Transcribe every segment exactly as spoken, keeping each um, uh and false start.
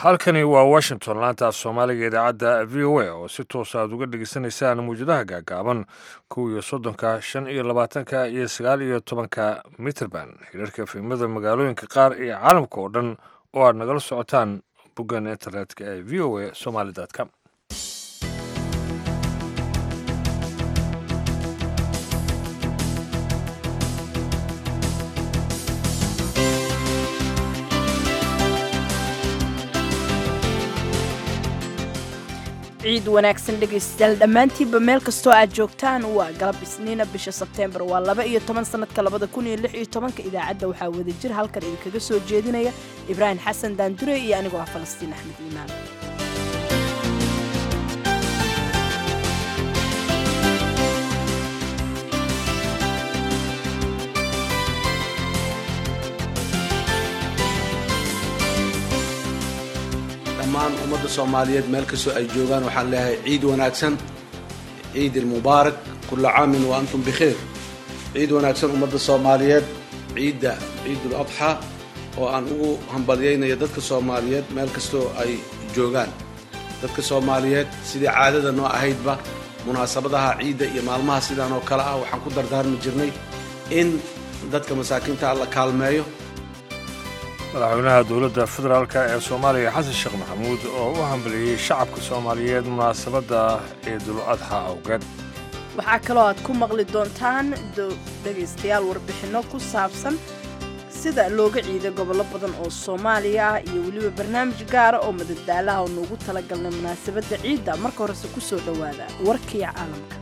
halkani waa washington laanta af soomaaliga idaacadda v o a oo si toos aad uga dhegeysanaysaan mawjadaha gaagaaban kow iyo soddonka shan iyo labaatanka iyo sagaal iyo tobanka mitrband hirarka fiimada magaalooyinka qaar iyo caalamka oo dhan oo aad nagala socotaan boggan internetka ee v o a somaly com ciid wanaagsan dhegaystayaal dhammaantiinba meel kastoo aad joogtaan waa galab isniina bisha sebteembar waa laba iyo toban sanadka labada kun iyo lix iyo tobanka idaacadda waxaa wada jir halkan idinkaga soo jeedinaya ibraahim xasan daandure iyo anigoo ah falastiin axmed iimaan dhammaan ummadda soomaaliyeed meel kastoo ay joogaan waxaan leeyahay ciid wanaagsan ciid ilmubaarak kulla caamin wa antum bikheer ciid wanaagsan ummadda soomaaliyeed ciidda ciidul adxaa oo aan ugu hambalyaynayo dadka soomaaliyeed meel kastoo ay joogaan dadka soomaaliyeed sidii caadada noo ahaydba munaasabadaha ciidda iyo maalmaha sidaan oo kale ah waxaan ku dardaarmi jirnay in dadka masaakiinta la kaalmeeyo madaxweynaha dowladda federaalk ee soomaaliya xasan sheekh maxamuud oo u hambaliyey shacabka soomaaliyeed munaasabadda ciidul adxa awgeed waxaa kaloo aad ku maqli doontaan dhegaystayaal warbixinno ku saabsan sida looga ciiday gobollo badan oo soomaaliya ah iyo weliba barnaamij gaara oo madadaalaha oo noogu talagalnay munaasabadda ciidda marka horese ku soo dhowaada warkii caalamka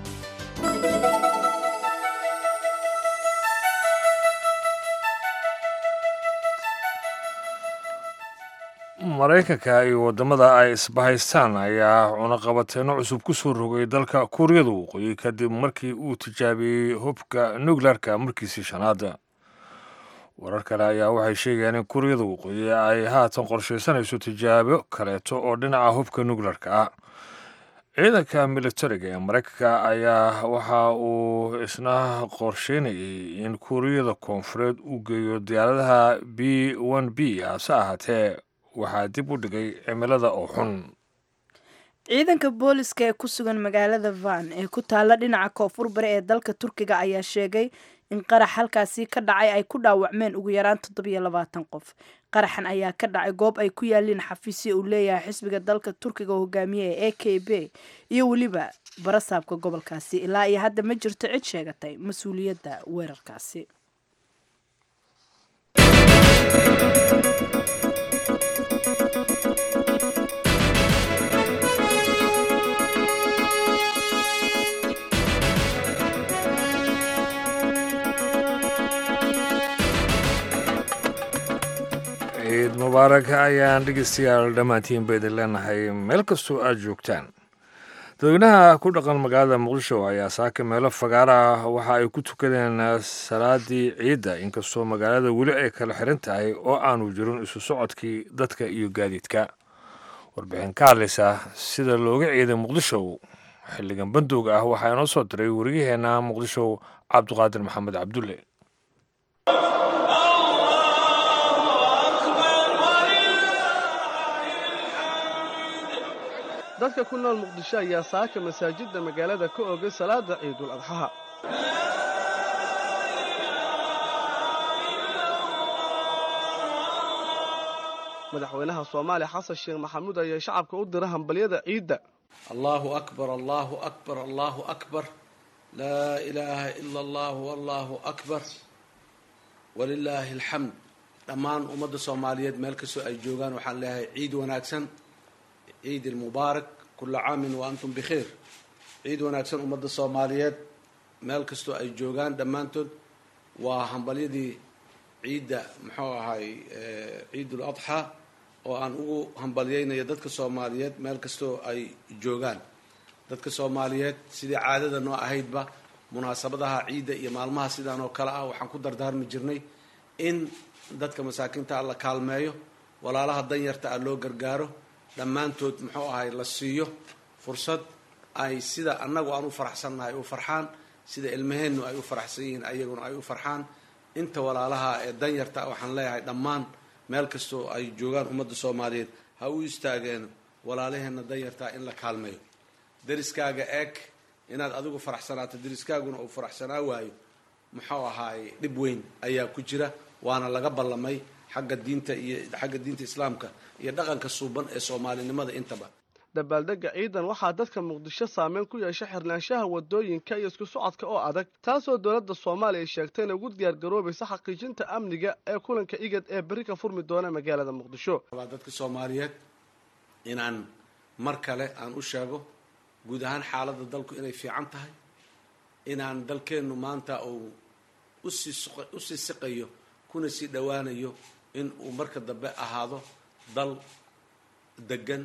maraykanka iyo waddamada ay isbahaystaan ayaa cunaqabateenno cusub ku soo rogay dalka kuuriyada waqooyi kadib markii uu tijaabiyey hubka nuklearka markiisii shanaada warar kale ayaa waxay sheegayaan in kuuriyada waqooyi ay haatan qorshaysanayso tijaabo kaleeto oo dhinaca hubka nuklearka ah ciidanka militariga ee maraykanka ayaa waxa uu isna qorsheynayay in kuuriyada koonfureed uu geeyo diyaaradaha b n b hase ahaatee waxaa dib u dhigay cimilada oo xun ciidanka booliska ee ku sugan magaalada van ee ku taalla dhinaca koonfur bari ee dalka turkiga ayaa sheegay in qarax halkaasi ka dhacay ay ku dhaawacmeen ugu yaraan toddobiyo labaatan qof qaraxan ayaa ka dhacay goob ay ku yaaliin xafiisya uu leeyahay xisbiga dalka turkiga hogaamiye ee a k b iyo weliba barasaabka gobolkaasi ilaa iyo hadda ma jirto cid sheegatay mas-uuliyadda weerarkaasi ciid mubaarak ayaan dhegeystayaal dhammaantiinba idin leenahay meel kastoo aad joogtaan dadweynaha ku dhaqan magaalada muqdisho ayaa saaka meelo fagaara ah waxa ay ku tukadeen salaadii ciidda inkastoo magaalada weli ay kala xiran tahay oo aanu jirin isu socodkii dadka iyo gaadiidka warbixin ka hadlaysa sida looga ciiday muqdisho xilligan bandowga ah waxaa inoo soo diray wariyaheenna muqdisho cabdiqaadir maxamed cabdulle dadka ku nool muqdisho ayaa saaka masaajidda magaalada ka oogay salaada ciidul adxaha madaxweynaha soomaaliya xasan sheekh maxamuud ayaa shacabka u dira hambalyada ciidda allahu akbar allahu akbar allahu akbar laa ilaaha ila allah wallahu akbar walilaahi alxamd dhammaan ummadda soomaaliyeed meel kastoo ay joogaan waxaan leeyahay ciid wanaagsan ciid ilmubaarak kulla caamin wa antum bikheer ciid wanaagsan ummadda soomaaliyeed meel kastoo ay joogaan dhammaantood waa hambalyadii ciidda muxuu ahay ciidul adxaa oo aan ugu hambalyaynayo dadka soomaaliyeed meel kastoo ay joogaan dadka soomaaliyeed sidii caadada noo ahaydba munaasabadaha ciidda iyo maalmaha sidaan oo kale ah waxaan ku dardaarmi jirnay in dadka masaakiinta la kaalmeeyo walaalaha danyarta ah loo gargaaro dhammaantood muxuu ahay la siiyo fursad ay sida annagu aan u faraxsannahay u farxaan sida ilmaheennu ay u faraxsan yihiin ayaguna ay u farxaan inta walaalaha ee danyarta waxaan leeyahay dhammaan meel kastoo ay joogaan ummadda soomaaliyeed ha u istaageen walaalaheenna danyartaa in la kaalmeeyo deriskaaga eeg inaad adigu faraxsanaato deriskaaguna uu faraxsanaa waayo muxuu ahaay dhib weyn ayaa ku jira waana laga ballamay xagga diinta iyo xagga diinta islaamka iyo dhaqanka suuban ee soomaalinimada intaba dabaaldega ciidan waxaa dadka muqdisho saameyn ku yeesha xirnaanshaha wadooyinka iyo isku socodka oo adag taasoo dowladda soomaaliya sheegtay inay ugu diyaar garoobaysa xaqiijinta amniga ee kulanka igad ee berri ka furmi doona magaalada muqdisho dadka soomaaliyeed inaan mar kale aan u sheego guud ahaan xaaladda dalku inay fiican tahay inaan dalkeennu maanta uu usii usii siqayo kuna sii dhowaanayo in uu marka dambe ahaado dal degan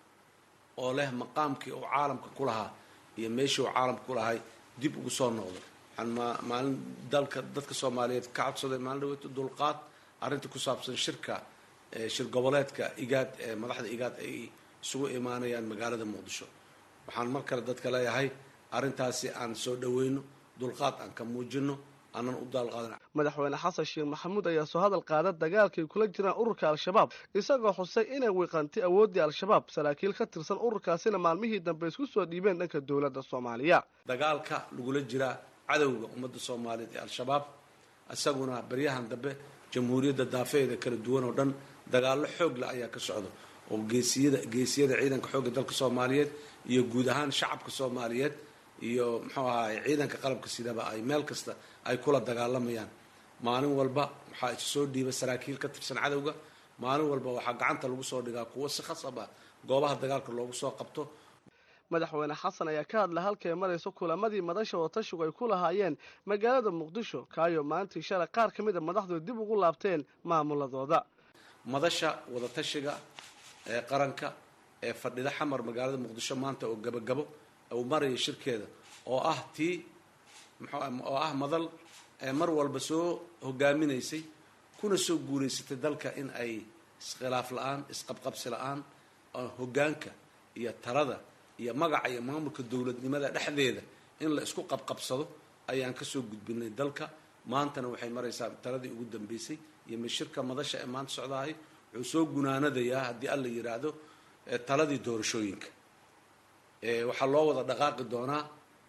oo leh maqaamkii uu caalamka ku lahaa iyo meeshii uu caalamka ku lahay dib ugu soo noqdo waxaan maalin dalka dadka soomaaliyeed ka codsaday maalin dhaweeto dulqaad arrinta ku saabsan shirka shir goboleedka igaad ee madaxda igaad ay isugu imaanayaan magaalada muqdisho waxaan mar kale dadka leeyahay arrintaasi aan soo dhaweyno dulqaad aan ka muujino aanan u daalqaadan madaxweyne xasan sheekh maxamuud ayaa soo hadal qaada dagaalkay kula jiraan ururka al-shabaab isagoo xusay inay wiiqantay awooddii al-shabaab saraakiil ka tirsan ururkaasina maalmihii dambe isku soo dhiibeen dhanka dowladda soomaaliya dagaalka lagula jiraa cadowga ummadda soomaaliyeed ee al-shabaab isaguna baryahan dambe jamhuuriyadda daafeeda kala duwan oo dhan dagaallo xoog leh ayaa ka socda oo geesiyada geesiyada ciidanka xoogga dalka soomaaliyeed iyo guud ahaan shacabka soomaaliyeed iyo muxuu ahaay ciidanka qalabka sidaba ay meel kasta ay kula dagaalamayaan maalin walba waxaa isu soo dhiiba saraakiil ka tirsan cadowga maalin walba waxaa gacanta lagu soo dhigaa kuwo si khasab ah goobaha dagaalka loogu soo qabto madaxweyne xasan ayaa ka hadla halkay marayso kulamadii madasha watashigu ay ku lahaayeen magaalada muqdisho kaayo maalintii shalay qaar ka mid a madaxdu dib ugu laabteen maamuladooda madasha wadatashiga ee qaranka ee fadhida xamar magaalada muqdisho maanta oo gabagabo uu maraya shirkeeda oo ah tii oo ah madal ee mar walba soo hogaaminaysay kuna soo guulaysatay dalka in ay iskhilaaf la-aan isqabqabsi la-aan hoggaanka iyo talada iyo magaca iyo maamulka dowladnimada dhexdeeda in la isku qabqabsado ayaan ka soo gudbinay dalka maantana waxay maraysaa taladii ugu dambeysay iyo mashirka madasha ee maanta socdahay wuxuu soo gunaanadayaa haddii alla yidhaahdo taladii doorashooyinka waxaa loo wada dhaqaaqi doonaa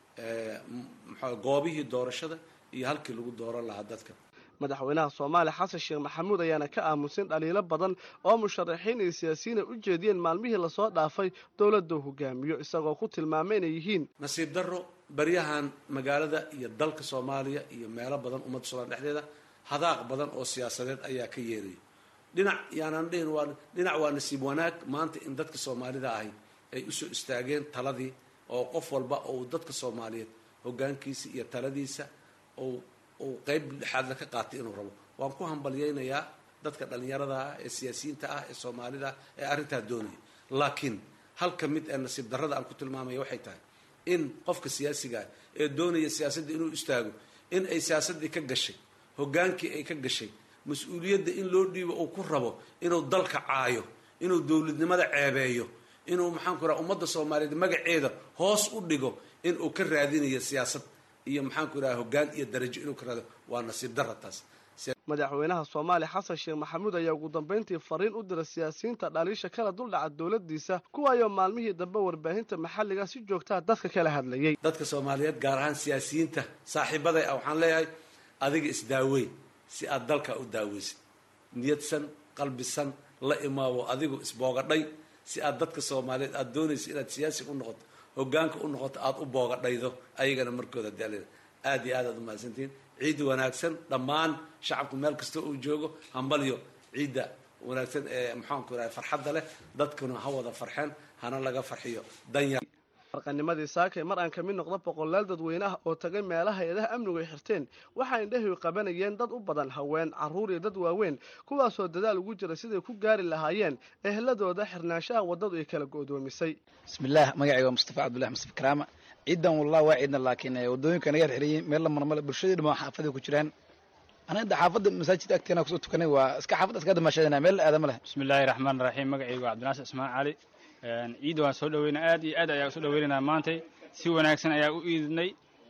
maxaa goobihii doorashada iyo halkii lagu dooran lahaa dadka madaxweynaha soomaaliya xasan sheekh maxamuud ayaana ka aamusin dhaliilo badan oo musharaxiin iyo siyaasiyiin ay u jeediyeen maalmihii lasoo dhaafay dowladda hogaamiyo isagoo ku tilmaamay inay yihiin nasiib darro baryahan magaalada iyo dalka soomaaliya iyo meelo badan ummadda soomaaliya dhexdeeda hadaaq badan oo siyaasadeed ayaa ka yeeraya dhinac yaanaan dhihin waa dhinac waa nasiib wanaag maanta in dadka soomaalida ahi ay usoo istaageen taladii oo qof walba ou dadka soomaaliyeed hoggaankiisa iyo taladiisa ou uu qayb dhexaadla ka qaatay inuu rabo waan ku hambalyaynayaa dadka dhallinyarada ah ee siyaasiyiinta ah ee soomaalida ah ee arrintaa doonaya laakiin halka mid ee nasiib darrada aan ku tilmaamaya waxay tahay in qofka siyaasiga ah ee doonaya siyaasadda inuu istaago in ay siyaasaddii ka gashay hoggaankii ay ka gashay mas-uuliyadda in loo dhiibo uu ku rabo inuu dalka caayo inuu dowladnimada ceebeeyo inuu maxaanku raha ummadda soomaaliyeed magaceeda hoos u dhigo inuu ka raadinayo siyaasad iyo maxaanku raha hoggaan iyo darajo inuu ka raado waa nasiib darra taas madaxweynaha soomaaliya xasan sheekh maxamuud ayaa ugu dambeyntii fariin u diray siyaasiyiinta dhaliisha kala duldhaca dowladiisa kuwaayoo maalmihii dambe warbaahinta maxalliga si joogtaa dadka kala hadlayay dadka soomaaliyeed gaar ahaan siyaasiyiinta saaxiibaday ah waxaan leeyahay adiga isdaaweyn si aad dalka u daaweysid niyadsan qalbisan la imaawo adigu isboogadhay si aad dadka soomaaliyeed aada doonaysa inaad siyaasi u noqoto hoggaanka u noqoto aada u boogadhaydo ayagana markooda daalina aada iyo aad aad umahadsantihiin ciid wanaagsan dhammaan shacabku meel kasta uu joogo hambalyo ciidda wanaagsan ee maxaanku rahay farxadda leh dadkuna ha wada farxeen hana laga farxiyo danyar farqanimadii saakay mar aan ka mid noqdo boqolaal dadweyne ah oo tagay meelaha hay-adaha amnigu ay xirteen waxaa indhahay qabanayeen dad u badan haween carruur iyo dad waaweyn kuwaasoo dadaal ugu jira siday ku gaari lahaayeen ehladooda xirnaanshaha waddadu ay kala go'doomisay bismillaah magacayga waa mustafa cabdullahi mustafa karaama ciidan wallahi waa ciidna laakiin waddooyinka naga xirxiran meel la marmale bulshadii dhammaan xaafadii ku jiraan anaga xaafadda masaajidka agteena kusoo tukanay waa iska xaafadda iska damaashadana meel aadama leh bismillaahi raxmaani raxiim magacayga waa cabdinaasir ismaan cali ciidda waan soo dhaweynaa aad iyo aad ayaa usoo dhaweynaynaa maantay si wanaagsan ayaa u iidinay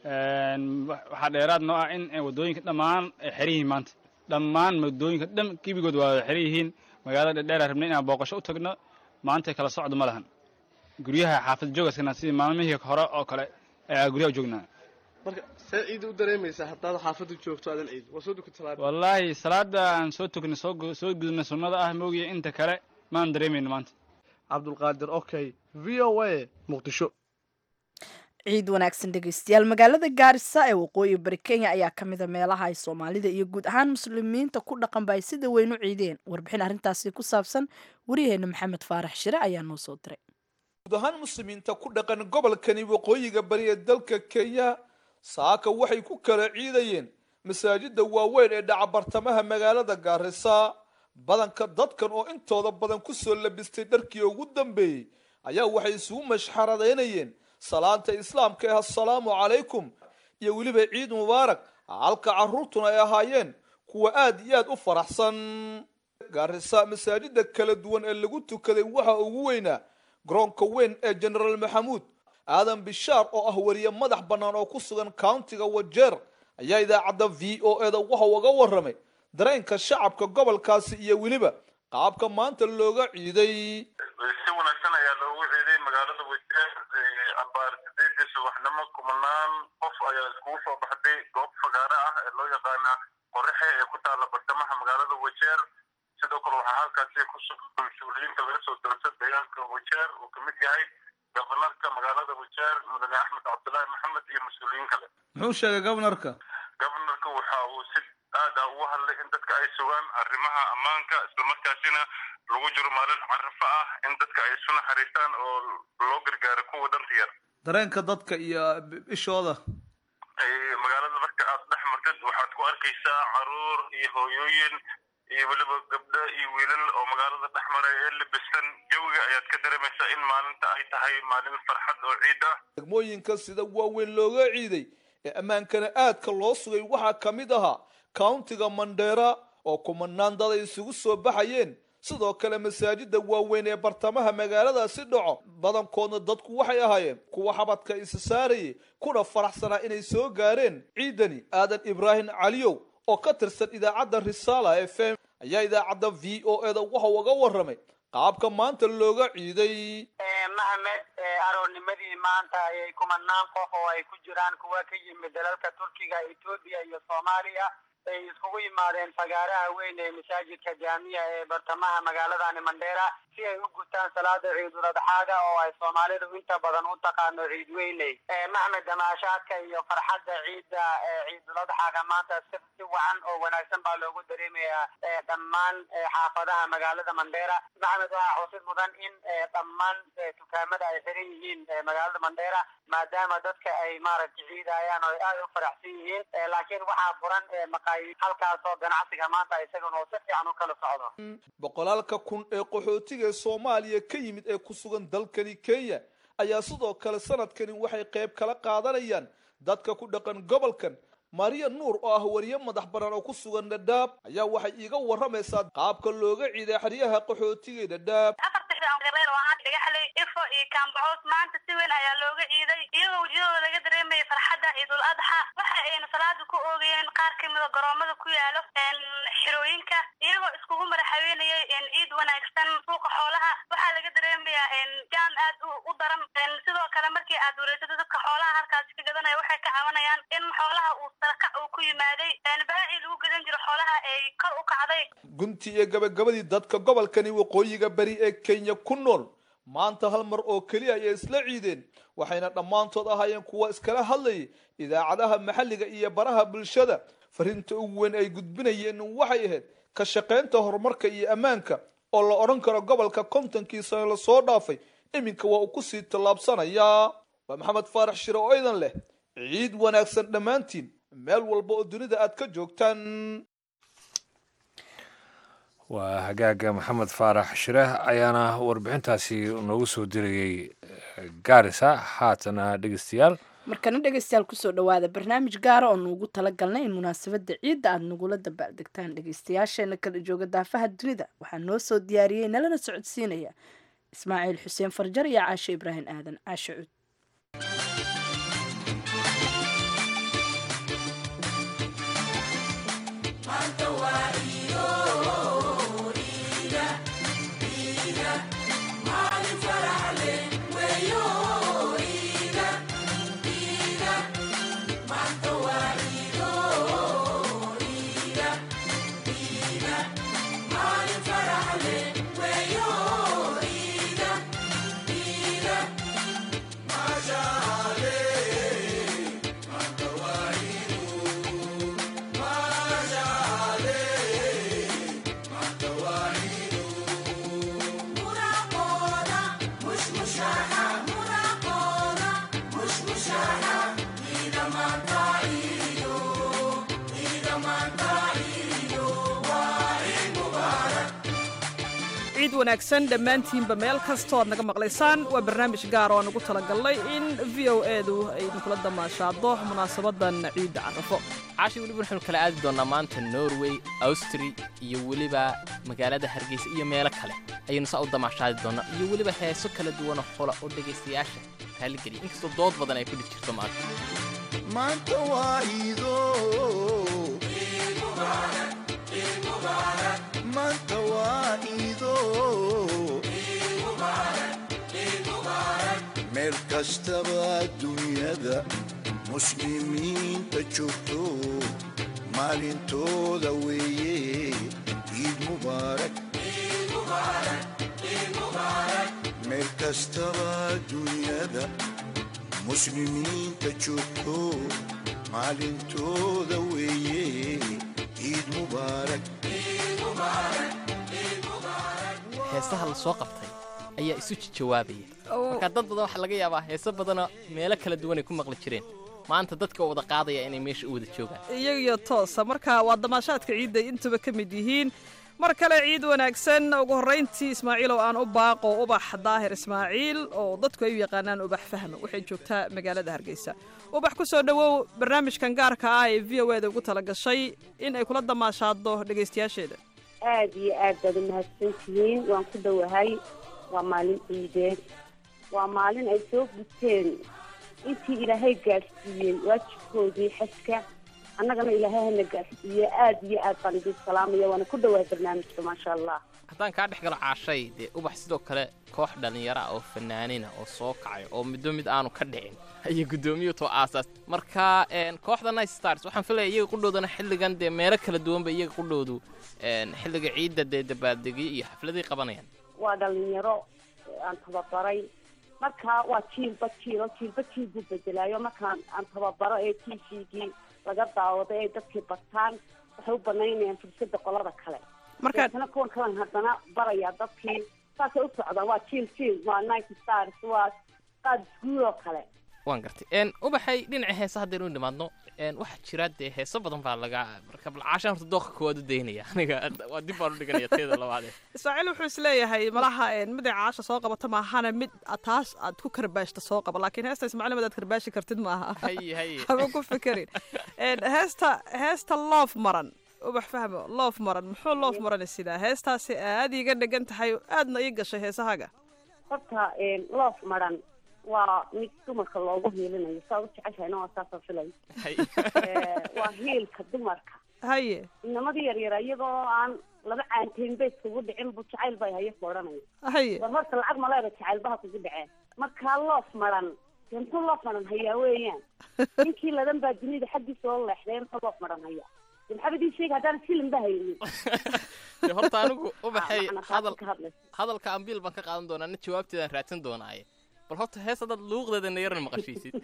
waxaa dheeraad noo ah in waddooyinka dhammaan ay xiran yihiin maanta dhammaan waddooyinka dhan gebigood waa xiran yihiin magaalada dhedheera rabnay inaan booqasho u tagno maanta kala socdo ma lahan guryaha xaafad joogaskana sidii maalmihii hore oo kale ayaa guryaha joognaa marka see ciid u dareemaysaa haddaad xaafadda joogto aadan ciid waa soo dukatay salaada wallaahi salaada aan soo tukanay soo soo gudubnay sunnada ah moogiye inta kale maan dareemayno maanta cabdulqaadir okay v o a muqdisho ciid wanaagsan dhegeystayaal magaalada gaarisa ee waqooyi bari kenya ayaa ka mid a meelaha ay soomaalida iyo guud ahaan muslimiinta ku dhaqanba ay sida weyn u ciideen warbixin arrintaasi ku saabsan wariyaheena maxamed faarax shire ayaa noo soo diray guud ahaan muslimiinta ku dhaqan gobolkani waqooyiga bari ee dalka kenya saaka waxay ku kala ciidayeen masaajida waaweyn ee dhaca bartamaha magaalada gaarisa badanka dadkan oo intooda badan ku soo labistay dharkii ugu dambeeyey ayaa waxay isugu mashxaradaynayeen salaanta islaamka ee assalaamu calaykum iyo weliba ciid mubaarak halka carruurtuna ay ahaayeen kuwa aad iyo aad u faraxsan gaarisa masaajida kala duwan ee lagu tukaday waxa ugu weynaa garoonka weyn ee genaraal maxamuud aadan bishaar oo ah wariye madax bannaan oo ku sugan countiga wajeer ayaa idaacadda v o eda waxa uga warramay dareenka shacabka gobolkaasi iyo weliba qaabka maanta looga ciiday si wanaagsan ayaa loogu ciiday magaalada wajeer abaar sideedii subaxnimo kumanaan qof ayaa iskugu soo baxday goob fagaare ah ee loo yaqaana qoraxe ee ku taalla bartamaha magaalada wajeer sidoo kale waxaa halkaasi ku sugan mas-uuliyiinta laga soo doorta deegaanka wajeer uu kamid yahay gobonarka magaalada wajeer mudane axmed cabdullaahi maxamed iyo mas-uuliyiin kale muxuu sheegay gobonarka gobonarka waxa uu si aad ah ugu hadlay in dadka ay sugaan arrimaha ammaanka islamarkaasina lagu jiro maalin carafo ah in dadka ay isu naxariistaan oo loo gargaaro kuwa danta yar dareenka dadka iyo ishooda magaalada marka aad dhex martid waxaad ku arkaysaa caruur iyo hooyooyin iyo weliba gabdho iyo wiilal oo magaalada dhex maray ee labistan jawiga ayaad ka dareemaysaa in maalinta ay tahay maalin farxad oo ciid ah degmooyinka sida waaweyn looga ciiday ee ammaankana aadka loo sugay waxaa ka mid ahaa countiga mandheera oo kumanaan dad ay isugu soo baxayeen sidoo kale masaajida waaweyn ee bartamaha magaaladaasi dhaco badankoodna dadku waxay ahaayeen kuwa xabadka isa saarayay kuna faraxsanaa inay soo gaareen ciidani aadan ibraahim caliyow oo ka tirsan idaacadda risaala f m ayaa idaacadda v o eda waxa uga warramay qaabka maanta looga ciiday maxamed aroornimadii maanta ayay kumanaan qof oo ay ku jiraan kuwa ka yimid dalalka turkiga etoobiya iyo soomaaliya ay iskugu yimaadeen fagaaraha weyn ee masaajidka jaamiya ee bartamaha magaaladani mandheera si ay u gutaan salaada ciidul adxaaga oo ay soomaalidu inta badan u taqaano ciid weyney maxmed damaashaadka iyo farxadda ciidda ciidul adxaaga maanta si si wacan oo wanaagsan baa loogu dareemayaa dhammaan xaafadaha magaalada mandheera maxmed waxaa xusid mudan in dhammaan dukaamada ay xiran yihiin magaalada mandheera maadaama dadka ay maaragtay ciidayaan oo aad u faraxsan yihiin laakiin waxaa furan halkaasoo ganacsiga maanta isagana oo si fiican u kala socdo boqolaalka kun ee qaxootiga ee soomaaliya ka yimid ee ku sugan dalkani kenya ayaa sidoo kale sanadkani waxay qayb kala qaadanayaan dadka ku dhaqan gobolkan mariya nuur oo ah wariye madax bannaan oo ku sugan dhadhaab ayaa waxay iiga warramaysaa qaabka looga ciiday xeryaha qaxootiga dhadhaab dhagaxley ifo iyo kaambacoos maanta si weyn ayaa looga ciiday iyagoo wejiyadooda laga dareemayay farxadda ciidul adxa waxa ayna salaada ku oogayeen qaar kamida garoomada ku yaalo xirooyinka iyagoo iskugu madaxaweynayay ciid wanaagsan suuqa xoolaha waxaa laga dareemayaa jaam aad u daran sidoo kale markii aad wareysado dadka xoolaha halkaasi ka gadanaya waxay ka cabanayaan in xoolaha uu sarakac uu ku yimaaday baacii lagu gadan jiro xoolaha ay kor u kacday gunti iyo gabagabadii dadka gobolkani waqooyiga bari ee kenya ku nool maanta hal mar oo keliya ayay isla ciideen waxayna dhammaantood ahaayeen kuwa iskala hadlayay idaacadaha maxalliga iyo baraha bulshada fariinta ugu weyn ay gudbinayeen waxay ahayd ka shaqaynta horumarka iyo ammaanka oo la odhan karo gobolka kontonkii sano lasoo dhaafay iminka waa uu kusii tallaabsanayaa waa maxamed faarax shire oo idan leh ciid wanaagsan dhammaantiin meel walba oo dunida aad ka joogtaan waa hagaaga maxamed faarax shire ayaana warbixintaasi noogu soo dirayay gaarisa haatana dhegeystayaal markana dhegeystayaal kusoo dhawaada barnaamij gaara oo nuugu talagalnay in munaasabada ciidda aada nagula dabaaldegtaan dhegeystayaasheena kala jooga daafaha dunida waxaa noo soo diyaariyey nalana socodsiinaya ismaaciil xuseen farjar iyo caashe ibraahim aadan caashe cud ciid wanaagsan dhammaantiinba meel kastoo aad naga maqlaysaan waa barnaamij gaar oo aan ugu talagalnay in v o edu ay idinkula damaashaado munaasabadan ciidda carafo caashi weliba waxaynu kala aadi doonnaa maanta norway austri iyo weliba magaalada hargeysa iyo meelo kale ayaynu saa u damaashaadi doonnaa iyo weliba heeso kala duwanoo xola oo dhegaystayaasha raalligeliya inkastoo dood badan ay ku dhi jirto maanta maanta waa iido maanta waa iido meel kastaba dunyada muslimiinta joogto maalintooda weeye ciid mubaarak meel kastaba dunyada muslimiinta joogto maalintooda weeye ciid mubaarak heesaha la soo qabtay ayaa isu jawaabaya marka dad badan waxaa laga yaabaa heeso badanoo meelo kala duwan ay ku maqli jireen maanta dadka oo wada qaadaya inay meesha u wada joogaan iyagiyo toosa marka waa damaashaadka ciidda intuba ka mid yihiin mar kale ciid wanaagsan ugu horrayntii ismaaciilow aan u baaqo ubax daahir ismaaciil oo dadku ay u yaqaanaan ubax fahma waxay joogtaa magaalada hargeysa ubax ku soo dhowow barnaamijkan gaarka ah ee v o eda ugu tala gashay in ay kula damaashaado dhegaystayaasheeda aad iyo aad baad umahadsan tihiin waan ku dhowahay waa maalin ciideed waa maalin ay soo guteen intii ilaahay gaadhsiiyey waajibkoodii xajka annagana ilaahay hana gaadhsiiye aad iyo aad baan idin salaamaya waana ku dhowahay barnaamijka maasha allah haddaan kaa dhex galo caashay dee ubax sidoo kale koox dhallinyaro ah oo fanaanina oo soo kacay oo middo mid aanu ka dhicin ayay guddoomiyu too aasaas marka kooxda night stars waxaan filaya iyaga qudhoodana xilligan dee meelo kala duwanba iyaga qudhoodu xilliga ciidda dee dabaaldegyo iyo xafladay qabanayaan waa dhallinyaro aan tababaray marka waa jiilba jiilo jiilba jiil buu bedelaayo markaan aan tababaro ee t v-gii laga daawado ay dadkii bartaan waxay u banaynayaan fursada qolada kale markaana kuwan kalan haddana barayaa dadkii saasay u socdaan waa jiil jiil waa night stars waa qaad isguul oo kale waan gartay ubaxay dhinaca heesa haddaynu nimaadno waxaa jira dee heeso badan baa laga marka balcaashaan horta dooqa koowaad u daynaya aniga waa dib baan u dhiganaya teeda labaad ismaaciil wuxuu isleeyahay malaha mid ay caasha soo qabata maahana mid taas aad ku karbaashta soo qaba laakiin heesta ismaaciil mid aad karbaashi kartid maaha haba ku fekerin heesta heesta loof maran ubax fahmo loof maran muxuu loof maran sidaa heestaasi aad iiga dhegan tahay aadna ii gashay heesahaga horta loof maran waa mid dumarka loogu hiilinayo saa u jeceshahayna waa saasoo filay waa hiilka dumarka haye inamadii yaryara iyagoo aan laba caanteen beed kugu dhicin bu jacayl bay hayo ku odhanaya haye war horta lacag maleeda jacaylbaha kugu dhaceen markaa loof maran dee muxuu loof maran hayaa weeyaan ninkii ladan baa dunida xaggiisa oo leexday muxuu loof maran hayaa de maxaa idin sheega haddaan filim ba haynin horta anigu ubaxay hadalka ambiil baan ka qaadan doonaa na jawaabteedaan raadsan doonaaye bal horta hees haddaad luuqdeedana yaran maqashiisid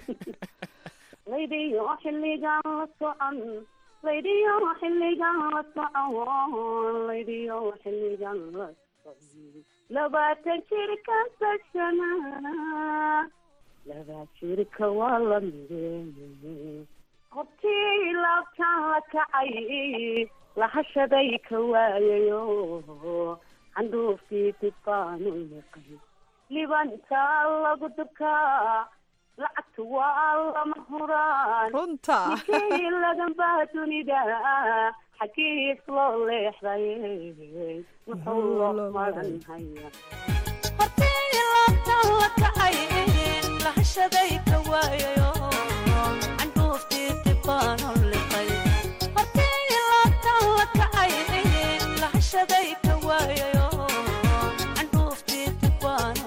laydiyo xilligan la socon laydiyo xilligan la socon laydiyo xilligan la socon labaatan jirka sashana laba jirka waa la mideeyey hortii laabtaan la kacay lahashaday ka waayayo candhuuftii dib baanu yaqay libantaa lagu durkaa lacagta waa lama huraan runta nikii laganbaa dunida xagiis loo leexday wuxuu loo maran haya hortii laabtaan la kacay lahashaday ka waayayo candhuuftii dib baanu liqay hortii laabtaan la kacay lahashaday ka waayayo candhuuftii dib baanu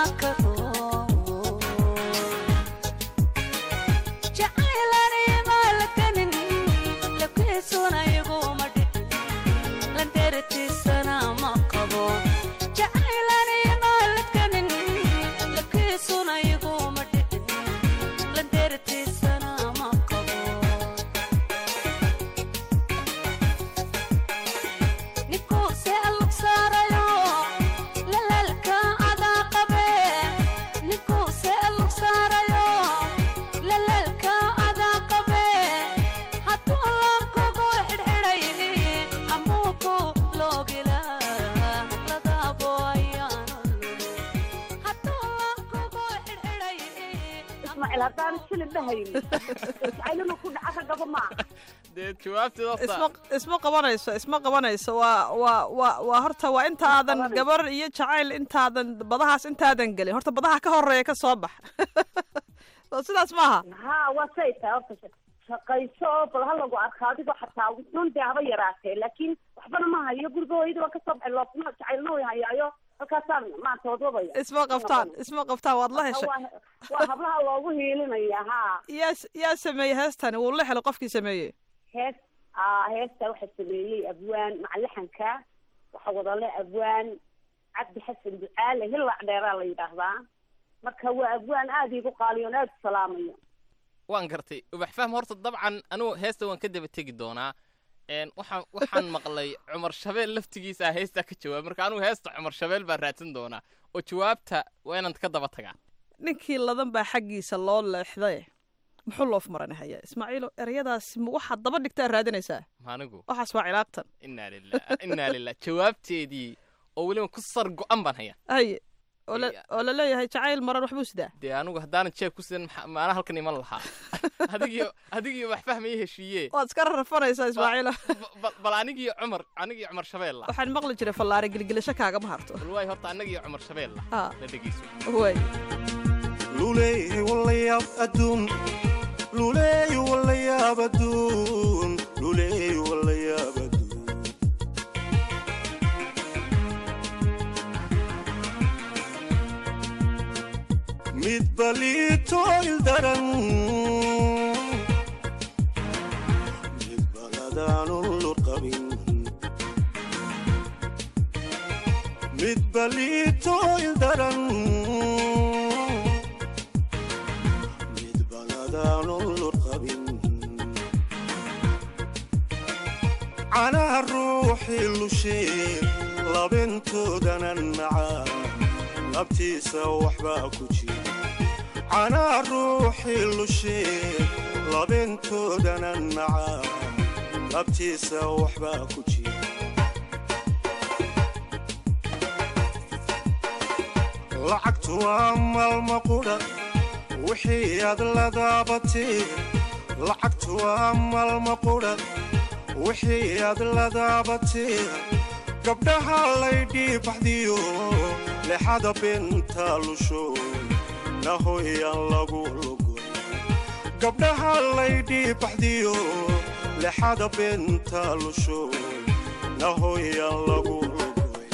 karo jacaylani maalkanin lakiisuna iguma dhicin landeertiisana ma qabo jacaylani maalkanin lakiisuna iguma dhicin landeertiisana ma qabo ninkuu see lug saarayo lalaalka adaa qabe ninkuu see lug saarayo lalaalka adaa qabe hadduu laabkugu xidhxidhay amuuku loogila ladaabo ayaanu hadduu laabkugu xidhxidhay ismaaciil haddaan shilin dhahaynin jacayl inuu ku dhaca ka gabo maaha dee jawaabteeda isma isma qabanayso isma qabanayso waa waa waa waa horta waa intaadan gabar iyo jacayl intaadan badahaas intaadan gelin horta badaha ka horeeya ka soo bax soo sidaas maaha ha waa say tahay horta sha- shaqayso oo bal ha lagu arko adigoo xataa uun dee haba yaraatee laakiin waxbana ma hayo guriga hooyada waa kasoo baxay loofna jacaylna way hayaayo halkaasaan maanta wadwadaya isma qabtaan isma qabtaan waad la heshay waa waa hablaha loogu hiilinaya ha yaa s- yaa sameeyey heestani wuu la helay qofkii sameeyey hees aa heesta waxaa sameeyey abwaan macalaxanka waxa wadale abwaan cabdi xasan ducaale hillac dheeraa la yidhaahdaa marka waa abwaan aada iigu qaaliyoon aada u salaamayo waan gartay ubax fahm horta dabcan anugu heesta waan ka daba tegi doonaa een waxaan waxaan maqlay cumar shabeel laftigiisa heestaa ka jawaab marka anugu heesta cumar shabeel baan raadsan doonaa oo jawaabta waa inaan ka daba tagaa ninkii ladan baa xaggiisa loo leexday muxuu loof maranahaya ismaaciilo ereyadaasi ma waxaad daba dhigtaa raadinaysaa maanigu waxaas waa cilaaqtan innaa lilah innaa lilah jawaabteedii oo weliba ku sar go-an baan hayaa haye oo la oo la leeyahay jacayl maran waxbuu sidaa dee anigu haddaanan jeeb ku sidan maxa- maana halkan iman lahaa adigiyo adigiyo wax fahmaya heshiiye waad iska rarfanaysaa ismaaciilo Ba- bal anigiyo cumar anigiyo cumar shabeel lah waxaan maqli jiray fallaare gilgilasho kaagama harto bal waay horta annagiyo cumar shabeel lah Ah. la dhegeyso way luleey walayaab adduun luleey walayaab adduun luleey walayaab adduun mid baliito ildaran mid baladaanu lurqabin mid baliito ildaran mid baladaanu lurqabin canaha ruuxii lushee labintoodana nacaa labtiisa waxbaa ku jira canaha ruuxii lushee labintoodana nacaa labtiisa waxbaa ku jira lacagtu waa maalma qudha wixii aad la daabatee lacagtu waa maalma qudha wixii aad la daabatee gabdhaha laydhii baxdiyo lexada binta lusho nahoyaan lagu lugoy gabdhaha laydhii baxdiyo lexada binta lusho nahoyaan lagu lugoy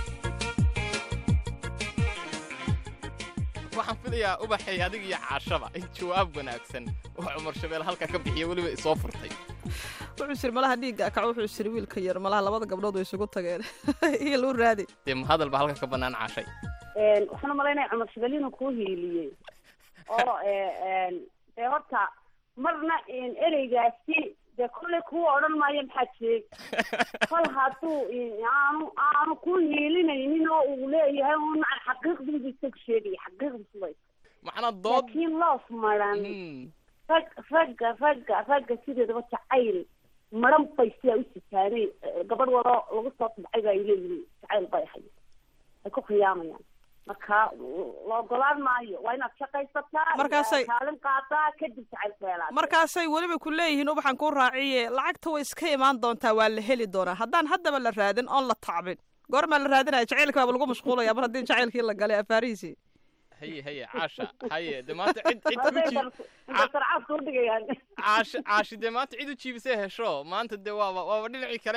waxaan filayaa ubaxay adiga iyo caashaba in jawaab wanaagsan oo cumar shabeel halka ka bixiya weliba isoo furtay wuxuu siri malaha dhiigga akac wuxuu siri wiilka yar malaha labada gabdhood way isugu tageen iyo luu raadi dee ma hadal baa halka ka bannaan caashay waxaan umalaynaya cumar shabeel inuu kuu hiiliyey oo dee horta marna ereygaasi dee kolley kuwa odhan maayo maxaa jeeg kol hadduu aanu aanu ku hiilinaynin oo uu leeyahay un xaqiiqdiibu isagu sheegaya xaqiiqdiisu way macnaa dood laakiin loof maran rag ragga ragga ragga sideedaba jacayl maran bay sidaa u sitaanay gabadh wado lagu soo tabcay ba ay leeyihiin jacayl bay ahay ay ku khiyaamayaan marka la ogolaan maayo waa inaad shaqaysataa Markaasay- kaalin qaataa kadib jacayl ku helaata markaasay weliba ku leeyihiin ubaxan kuu raaciye lacagta way iska imaan doontaa waa la heli doonaa haddaan haddaba la raadin oon la tacbin goormaa la raadinaya jacaylka baaba lagu mashquulaya mar haddii jacaylkii la galay afaarihiisii haye haye caasha haye dee maanta cid cid u jiib sarcaadka udhigayaan caashi caashi dee maanta cid u jiibisay hesho maanta dee waaba waaba dhinacii kale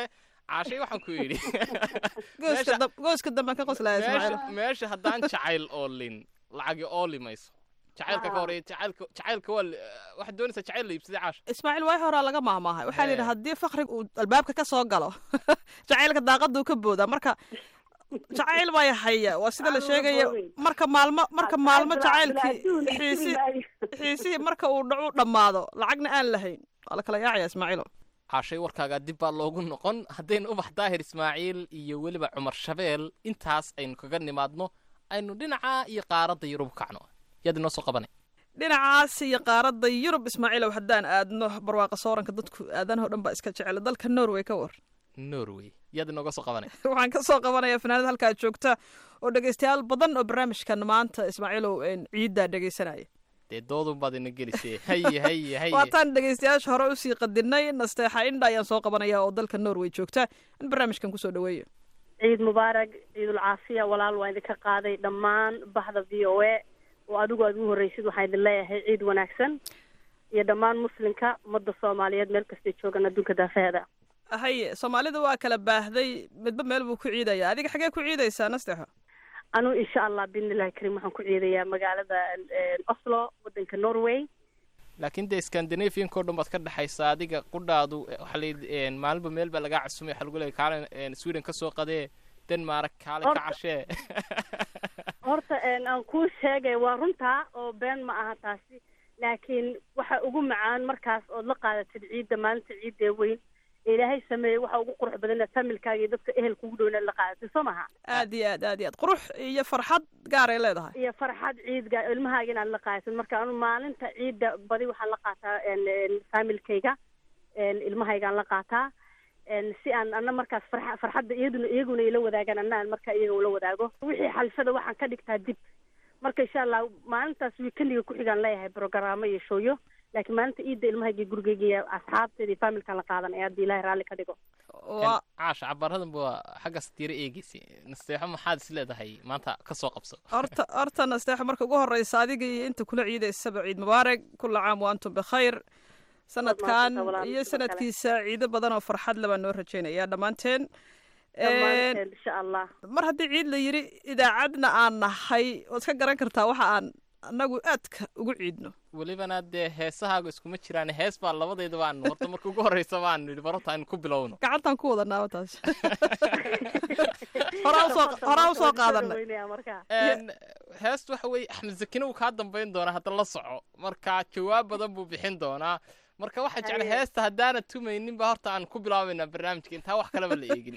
caashay waxaan ku yidhi gooska dam- gooska dambe ka qoslaya Ismaaciil. meesha meesha haddaan jacayl oolin lacagi ooli mayso jacaylka ka horeeya jacaylka jacaylka waa la- waxaad doonaysaa jacayl la iibsaday caasha Ismaaciil waa horaa laga maahmaahay waxaa la yidhi haddii fakriga uu albaabka ka soo galo jacaylka daaqaduu ka boodaa marka jacayl baa haya waa sida la sheegaya marka maalmo marka maalmo jacaylkii xiisi xiisihii marka uu dhacu dhammaado lacagna aan lahayn waa la kala yaacaya Ismaaciilo. caashay warkaagaa dib baa loogu noqon haddaynu ubax daahir ismaaciil iyo weliba cumar shabeel intaas aynu kaga nimaadno aynu dhinaca iyo qaaradda yurub kacno yaad inoo soo qabanay dhinacaas iyo qaaradda Yurub Ismaaciilow haddaan aadno barwaaqa sooranka dadku aadanaha oo dhan baa iska jecel dalka Norway ka war. norway yaad inooga soo qabanay waxaan ka soo qabanayaa fanaanad halkaa joogta oo dhegaystayaal badan oo barnaamijkan maanta Ismaaciilow een ciidda dhegaysanaya. dee doodun baad ina gelisee haye haye haye waataan dhegaystayaasha hore usii qadinay nasteexa indha ayaan soo qabanayaa oo dalka Norway joogta in barnaamijkan kusoo dhaweeyo. ciid mubaarak ciidul caafiya walaal waa idinka qaaday dhammaan bahda v o a oo adigu aad ugu horreysid waxaan idin leeyahay ciid wanaagsan iyo dhammaan muslimka ummadda soomaaliyeed meel kastay joogaan adduunka daafaheeda. haye Soomaalida waa kala baahday midba meel buu ku ciidaya adiga xagee ku ciidaysaa nasteexo? anu insha allah biidnillahi kariim waxaan ku ciidayaa magaalada Oslo wadanka Norway. laakiin dee scandinavianka oo dhan baad ka dhexaysaa adiga qudhaadu waxaa la yidhi maalinba meel baa lagaa casumay waxaa lagu leeyahay kaale sweden ka soo qadee denmark kaale ka cashee horta aan kuu sheegay waa runtaa oo been ma aha taasi laakiin waxa ugu macaan markaas ood la qaadatid ciidda maalinta ciidda weyn ilaahay sameeyey waxa ugu qurux badan familkaaga iyo dadka ehelka ugu dhowna la qaadatid soo maha aad iyo aad aad iyo aad qurux iyo farxad gaar ay leedahay iyo farxad ciidga ilmahaaga inaad la qaadatid marka anu maalinta ciidda badi waxaan la qaataa familkayga ilmahaygaan la qaataa si aan ana markaas farxa farxadda iyaduna iyaguna ila wadaagaan anaan marka iyaga ula wadaago wixii xalfada waxaan ka dhigtaa dib marka insha allah maalintaas weekendiga ku xigaan leeyahay programmo iyo shooyo laakiin maalinta ciidda ilmahayga gurigayga iyo asxaabteeda iyo familkan la qaadan ee haddii ilaahay raalli ka dhigo caasha cabaradan waa xaggaas tiiro eegeysa nasteexo maxaad is leedahay maanta ka soo qabso horta horta nasteexo marka ugu horreysa adiga iyo inta kula ciidaysaba ciid mubaarak kulla caam wa antum bikhayr sanadkan iyo sanadkiisa ciido badan oo farxad le baan noo rajaynayaa dhammaanteen insha allah mar haddii ciid la yidhi idaacadna aan nahay waad ka garan kartaa waxa aan annagu aadka ugu ciidno welibana dee heesahaaga iskuma jiraan hees baa labadayda baan horta marka ugu horreysa baan nidhi barota aynu ku bilowno gacantaan ku wadanaaba taas horaa usoo qaadanay heestu waxa weeye axmed zakine uu kaa dambayn doonaa hadda la soco marka jawaab badan buu bixin doonaa marka waxaa jecla heesta haddaana tumaynin ba horta aan ku bilaabaynaa barnaamijka intaa wax kaleba la eegin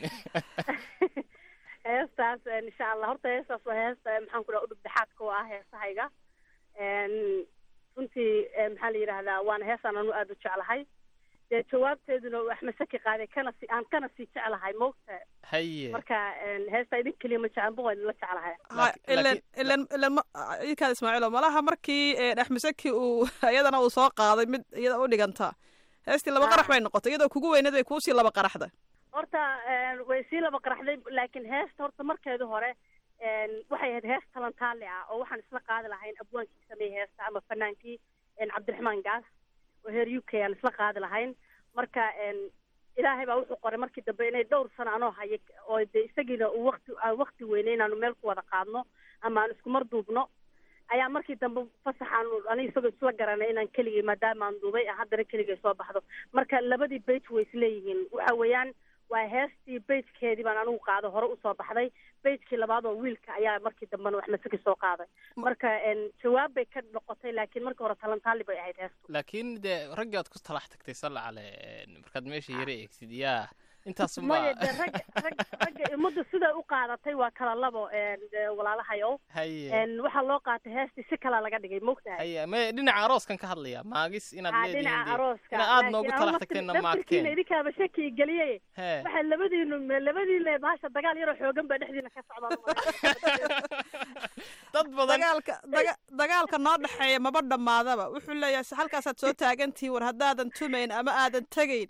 heestaas insha allah horta heestaas waa heesta maxaan ku dhaha udub dhexaadka oo ah heesahayga runtii maxaa la yidhaahdaa waana heesaan anu aada u jeclahay dee jawaabteeduna axmed saki qaaday kana si aan kana sii jeclahay moogta haye marka heesta idin keliya ma jeclan boqo idinla jeclahay ilan ilan ilan idinkaad ismaaciilo malaha markii axmed saki uu iyadana uu soo qaaday mid iyada u dhiganta heestii laba qarax bay noqotay iyadoo kugu weyneed bay kuusii laba qaraxday horta way sii laba qaraxday laakiin heesta horta markeeda hore waxay ahayd hees talantaale ah oo waxaan isla qaadi lahayn abwaankii sameeyey heesta ama fanaankii cabdiraxmaan gaas oo heer u k aan isla qaadi lahayn marka ilaahay baa wuxuu qoray markii dambe inay dhowr sano anoo haya oo de isagiina uu wakti aan wakti weynay inaanu meel ku wada qaadno ama aan isku mar duubno ayaa markii dambe fasaxaan aniga isagoo isla garanay inaan keligay maadaama aan duubay haddana keligay soo baxdo marka labadii bage way isleeyihiin waxa weeyaan waa heestii bagekeedii baan anigu qaado hore usoo baxday bagekii labaad oo wiilka ayaa markii dambena axmed saki soo qaaday marka jawaab bay ka noqotay laakiin markii hore talantaali bay ahayd heestu laakiin dee raggii aad ku talax tagtay salla cale markaad meesha yara eegsid yaa intaas maya de rag rag ragga ummadda siday u qaadatay waa kala labo walaalahayow haye waxaa loo qaatay heestii si kalaa laga dhigay mogtahay haye maya dhinaca arooskan ka hadlaya maagis inaad leedihiin dhinaca arooska ina aad noogu talax tagteenna maagteen idinkaaba shaki geliyey waxay labadiinu labadiina bahasha dagaal yaroo xoogan baa dhexdiina ka socdaa dad badan dagaalka dagaalka noo dhexeeya maba dhammaadaba wuxuu leeyahay halkaasaad soo taagantihiin war haddaadan tumayn ama aadan tegayn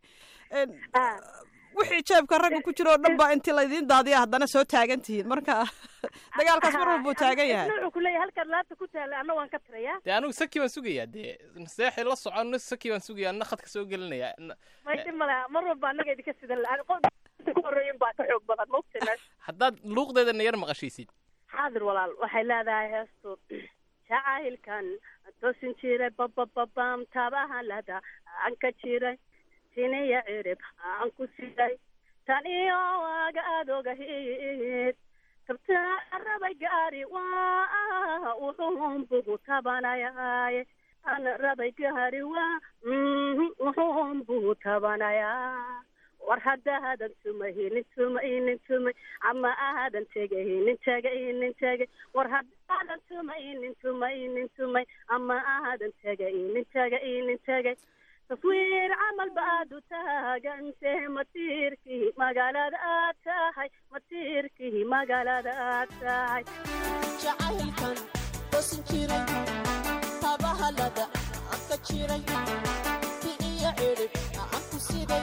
wixii jeebka ragga ku jiro oo dhan baa intii laydiin daadiya haddana soo taagan tihiin marka dagaalkaas mar walbuu taagan yahay wuxuu ku leeyahay halkaad laabta ku taala anna waan ka tirayaa dee anigu saki baan sugayaa dee naseexi la socono saki baan sugayaa anna khadka soo gelinaya may dhib male mar walba annaga idinka sida ku horreeyin baa ka xoog badan mogta meesha haddaad luuqdeedana yar maqashiisid xaadir walaal waxay leedahay heestu jacaylkan toosin jiray babababam tabahalada aan ka jiray tiniya cirib aan ku siday tan iyo waaga aad ogahid tabtaa rabay gaari waa wuxuun bugu tabanayaaye aan rabay gaari waa wuxuun bugu tabanayaa war haddaadan tumaynin tumaynin tumay ama aadan tegaynin tegaynin tegay war haddaadan tumaynin tumaynin tumay ama aadan tegaynin tegaynin tegay taswiir camal baad u taagantee matiirkii magaalada aad tahay matiirkii magaalada aad tahay jacaylkan toosin jiray tabahalada aan ka jiray tiniya cirib aan ku siday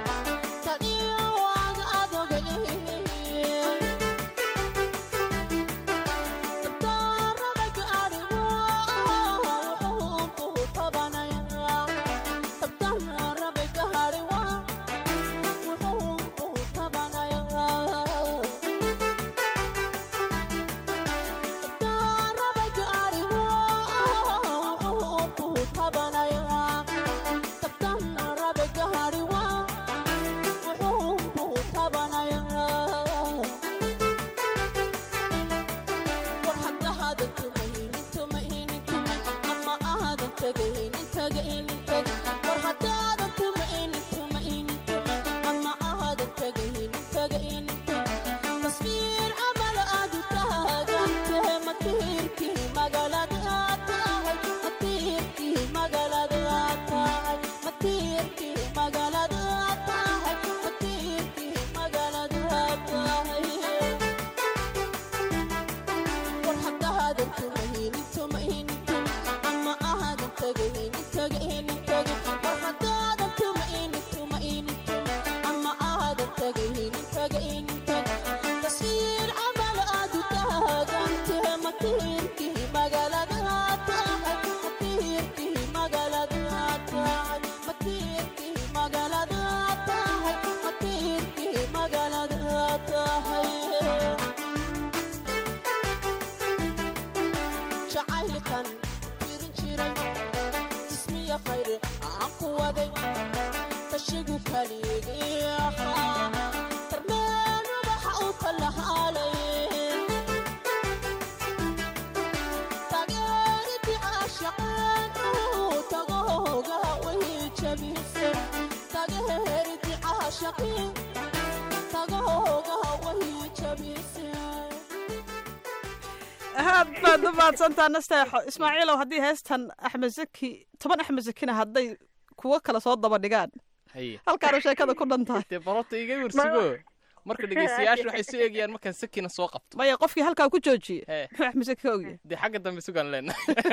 aad baad u mahadsantaa nasteexo ismaaciilow haddii heestan axmed zaki toban axmed zakina hadday kuwo kale soo daba dhigaan halkaanu sheekada ku dhan tahay dee barota iga wersigo marka dhegeystayaashu waxay soo eegayaan markaan sakina soo qabto maya qofkii halkaa ku joojiye muxuu axmed zaki ka ogyahay dee xagga dambe sugaan leena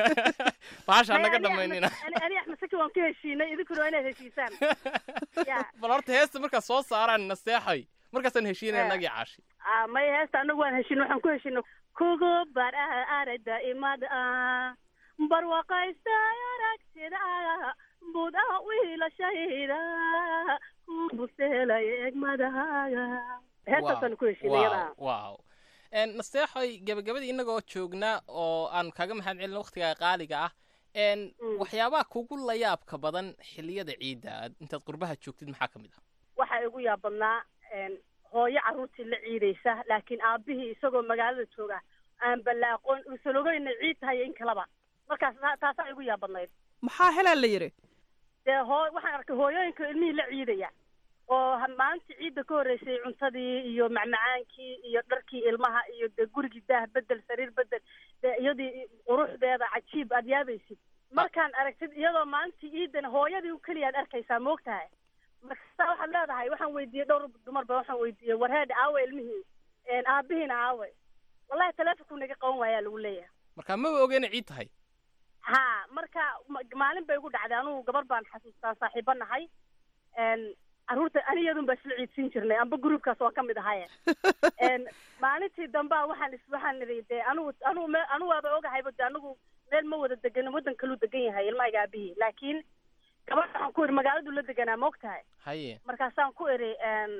bahashaa naga dhamaynina ani axmed zaki waan ka heshiinay idinkuna waa inaad heshiisaan bal horta heesta markaa soo saaraan nasteexay markaasaan heshiinaya nagii caashi maya heesta anagu waan heshiin waxaan ku heshiino kugu bar aragda imada barwaqaysta aragtida budaha wiilashayda kubuseelay egmadahaaga heestaasaan ku heshiinayada wow nasteexoy gabagabadii inagoo joognaa oo aan kaaga mahad celin waqtigaa qaaliga ah waxyaabaha kugu layaabka badan xilliyada ciidda intaad qurbaha joogtid maxaa ka mid ah waxaa igu yaab badnaa hooyo carruurtii la ciidaysa laakiin aabbihii isagoo magaalada jooga aan ballaaqoon uusan ogeyna ciid tahay in kalaba markaas taasaa igu yaab badnayd maxaa helaa la yidhi dee hoo waxaan arkay hooyooyinka ilmihii la ciidaya oo maalintii ciidda ka horreysay cuntadii iyo macmacaankii iyo dharkii ilmaha iyo dee gurigii daah bedel sariir bedel dee iyadii quruxdeeda cajiib aad yaabaysid markaan aragtid iyadoo maalintii ciiddana hooyadii keliya aad arkaysaa moogtahay markasta waxaad leedahay waxaan weydiiyey dhowr dumarba waxaan weydiiyey warheedha aawe ilmihii aabihiina aawe wallahi taleefonkuu naga qaban waayaa lagu leeyahay marka maba ogeena ciid tahay ha marka maalin bay igu dhacday anugu gabar baan xasuustaa saaxiibo nahay carruurta aniyadun baa isla ciidsiin jirnay amba gruubkaas waa ka mid ahaye maalintii dambaa waxaan is waxaan idhi dee anugu anugu me anugu waaba ogahayba de anigu meel ma wada degan waddan kaluu degan yahay ilmahayga aabihii laakiin gabadha waxaan ku idhi magaaladu la deganaa moog tahay haye markaasaan ku idhi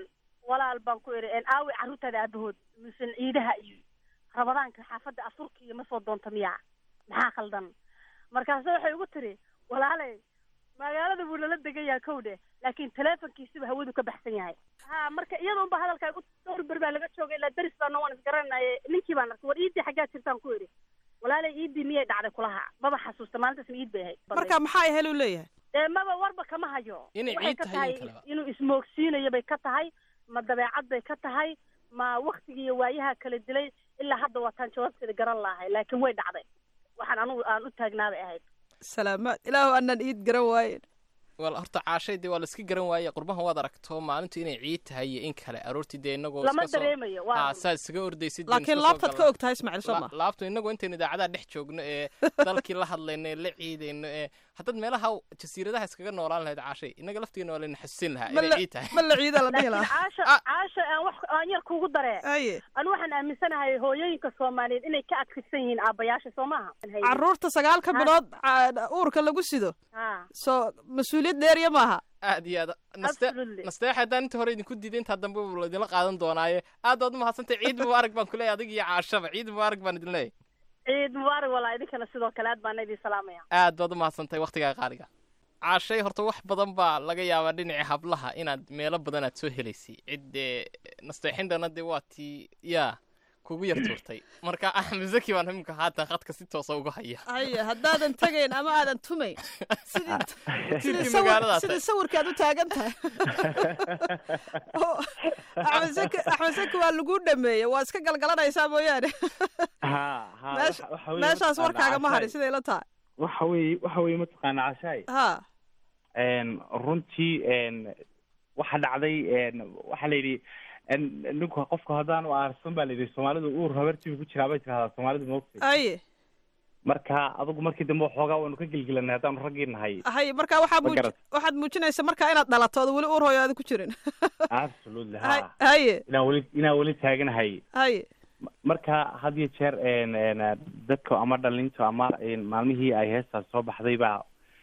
walaal baan ku iri aawi carruurtaada aabahood mise ciidaha iyo rabadaanka xaafadda afurka iyo ma soo doonta miyaa maxaa khaldan markaase waxay ugu tiri walaalay magaalada buu nala degan yahay kowdhe laakiin teleefonkiisiba hawadu ka baxsan yahay ha marka iyada unba hadalkaa igu dhowr ber baa laga joogay ilaa daris baa nowan isgaranaye ninkii baan arkay war iidii xaggaa jirtaan ku iri walaalay iidii miyay dhacday kulaha maba xasuusta maalintaasna iid bay ahayd marka maxaa hel u leeyahay dee maba warba kama hayo inay ciid tahay inuu ismoogsiinayo bay ka tahay ma dabeecad bay ka tahay ma waktigii iyo waayaha kala dilay ilaa hadda waataan jawaabteeda garan lahay laakiin way dhacday waxaan anugu aan u taagnaabay ahayd salaamaad ilaahu aanan iid garan waayen wal horta caashay dee waa la iska garan waaye qurbahan waad aragto maalintu inay ciid tahay iyo in kale aroortii dee inagoo lama dareemayo waa saa isaga ordaysid laakiin laabtaad ka og tahay ismaaciil soo ma laabtu inagoo intaynu idaacadaha dhex joogno ee dalkii la hadlayno ee la ciidayno ee haddaad meelaha jasiiradaha iskaga noolaan lahayd caashay inaga laftigeena waa layna xasuusin lahaa inay ciid tahay ma la ciida la dhihi lahaa caasha caasha aan wax aan yar kugu daree aye anu waxaan aaminsanahay hooyooyinka soomaaliyeed inay ka adkaysan yihiin aabbayaasha soo maaha carruurta sagaalka bilood uurka lagu sido soo mas-uuliyad dheeriya maaha aad iyo aad nasteex haddaan inta hore idinku diiday intaa dambe laydinla qaadan doonaaye aad baad umahadsantay ciid mubaarak baan kuleeyahay adig iyo caashaba ciid mubaarak baan idin leeyahay ciid mubaarak walaa idinkana sidoo kale aad baana idin salaamaya aad baad umahadsantay waktigaa qaaliga caashay horta wax badan baa laga yaabaa dhinaci hablaha inaad meelo badan aad soo helaysay ciddee nasteexindhana dee waa tii yaa kugu yar tuurtay marka axmed zaki baan imika haatan khadka si toosa uga haya haya haddaadan tegayn ama aadan tumayn sidii sawirkaad u taagan tahay axmed zaki axmed zaki waa lagu dhameeyey waa iska galgalanaysaa mooyaane meeshaas warkaaga ma hadhin siday la tahay waxa weye waxa weye mataqaana cashaay ha runtii waxa dhacday waxaa la yidhi ninku qofka haddaan u aarsan baa layidhi soomaalidu uur habartiiba ku jiraa bay tirahdaa soomaalidu moogtay aye marka adugu markii dambe waxoogaa waynu ka gelgelanay haddaanu raggii nahay haye marka waxaa muuj waxaad muujinaysa marka inaad dhalato oda weli uur hooyo aada ku jirin absolutely ha haye inaan weli inaan weli taaganahay haye marka had iyo jeer dadka ama dhalinta ama maalmihii ay heestaas soo baxday baa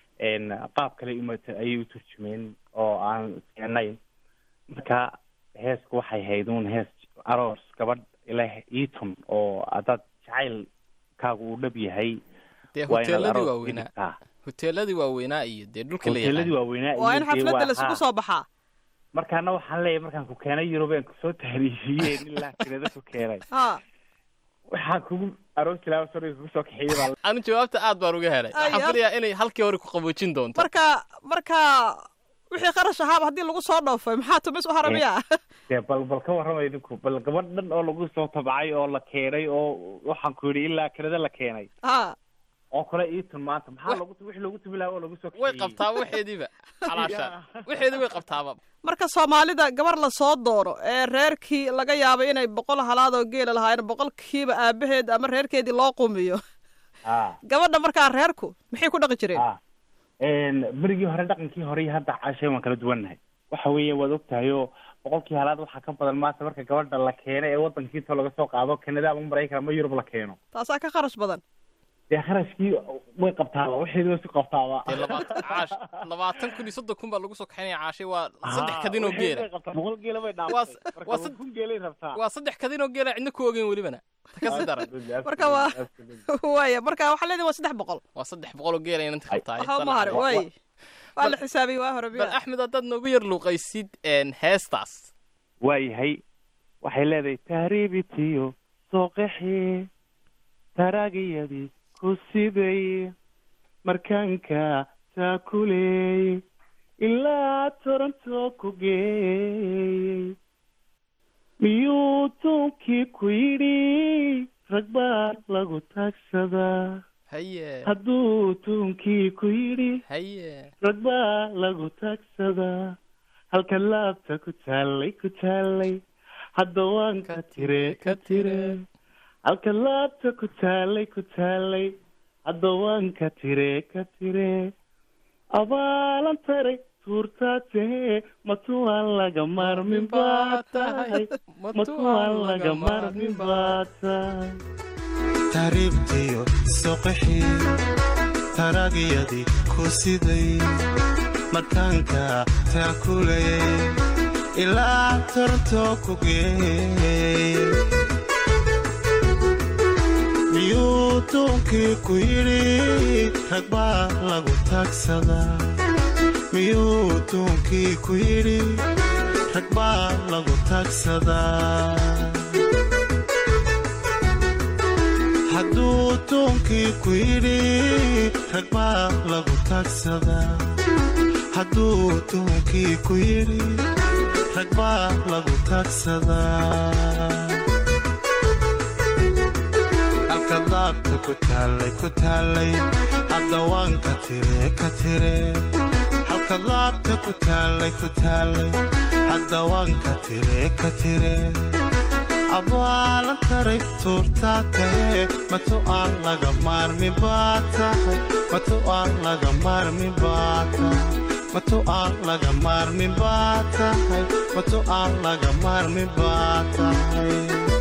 qaab kale imata ayay u turjumeen oo aan fiicnayn marka heesku waxay hayd uun hees aroos gabadh ilaah iitun oo haddaad jacaylkaagu uu dhab yahay dee hoteeladii waaweynaa hoteeladii waaweynaa iyo dee dhulka la hoteeladii waaweynaa waa in xafladda laisugu soo baxaa markaana waxaan leeyahay markaan ku keenay yurubeen kusoo tahriishiyeen ilaa kirada ku keenay waxaa kugu aroos ilaa sori kugu soo kaxeeyay baa anu jawaabta aad baan uga helay waxaan filayaa inay halkii hore ku qaboojin doonto marka marka wixii qarash ahaaba haddii lagu soo dhoofay maxaa tumis u haramiyaa dee bal bal ka warramay idinku bal gabadh dhan oo lagu soo tabcay oo la keenay oo waxaan ku yidhi ilaa kirada la keenay ha oo kale iitun maanta maxaa lagu wixii lagu tubi lahaa oo lagu soo way qabtaa waxeediiba calaasha waxeedi way qabtaaba marka soomaalida gabar la soo dooro ee reerkii laga yaabo inay boqol halaad oo geela lahaayeen boqolkiiba aabaheed ama reerkeedii loo qumiyo gabadha markaa reerku maxay ku dhaqi jireen berigii hore dhaqankii hore iyo hadda cashay waan kala duwannahay waxa weeye waad ogtahay oo boqolkii halaad waxaa ka badan maanta marka gabadha la keeno ee waddankiisa laga soo qaado kanada ama maraykan ama yurub la keeno taasaa ka kharash badan dee kharashkii way qabtaaba waxeedi way si qabtaaba caash labaatan kun iyo soddon kun baa lagu soo kaxinaya caashay waa saddex kadin oo geela boqol geela bay dhaafay waa kun geelay rabtaa waa saddex kadin oo geela cidna ku ogeyn welibana kasi daran marka waa waaya marka waxaa leedahay waa saddex boqol waa saddex boqol oo geela inanta qabtaay waxaa ma hare waay waa la xisaabiyey waa hore bal axmed haddaad noogu yar luuqaysid heestaas waayahay waxay leedahay tahriibitiyo sooqexi taraagiyadii ku siday markaanka taakuleey ilaa toronto ku geeyey miyuu tuunkii ku yidhi rag baa lagu taagsadaa haye hadduu tuunkii ku yidhi haye rag baa lagu taagsadaa halka laabta ku taallay ku taallay hadda waan ka tire ka tire halka laabta ku taallay ku taallay hadda waan ka tire ka tire abaalan taray tuurtaa tahee matuwaan laga maarmin baa tahay matuwaan laga maarmin baa tahay tahriibtiyo soqixii taraagiyadii ku siday markaanka taakulayay ilaa torto ku geey miyuu duunkii ku yidhi rag baa lagu taagsadaa miyuu duunkii ku yidhi rag baa lagu taagsadaa hadduu duunkii ku yidhi rag baa lagu taagsadaa hadduu duunkii ku yidhi rag baa lagu taagsadaa halka daabta ku taallay ku taallay hadda waan ka tire ka tire halka daabta ku taallay ku taallay hadda waan ka tire ka tire abaalan taray tuurtaa tahe matu aan laga maarmi baa tahay matu aan laga maarmi baa tahay matu aan laga maarmi baa tahay matu aan laga maarmi baa tahay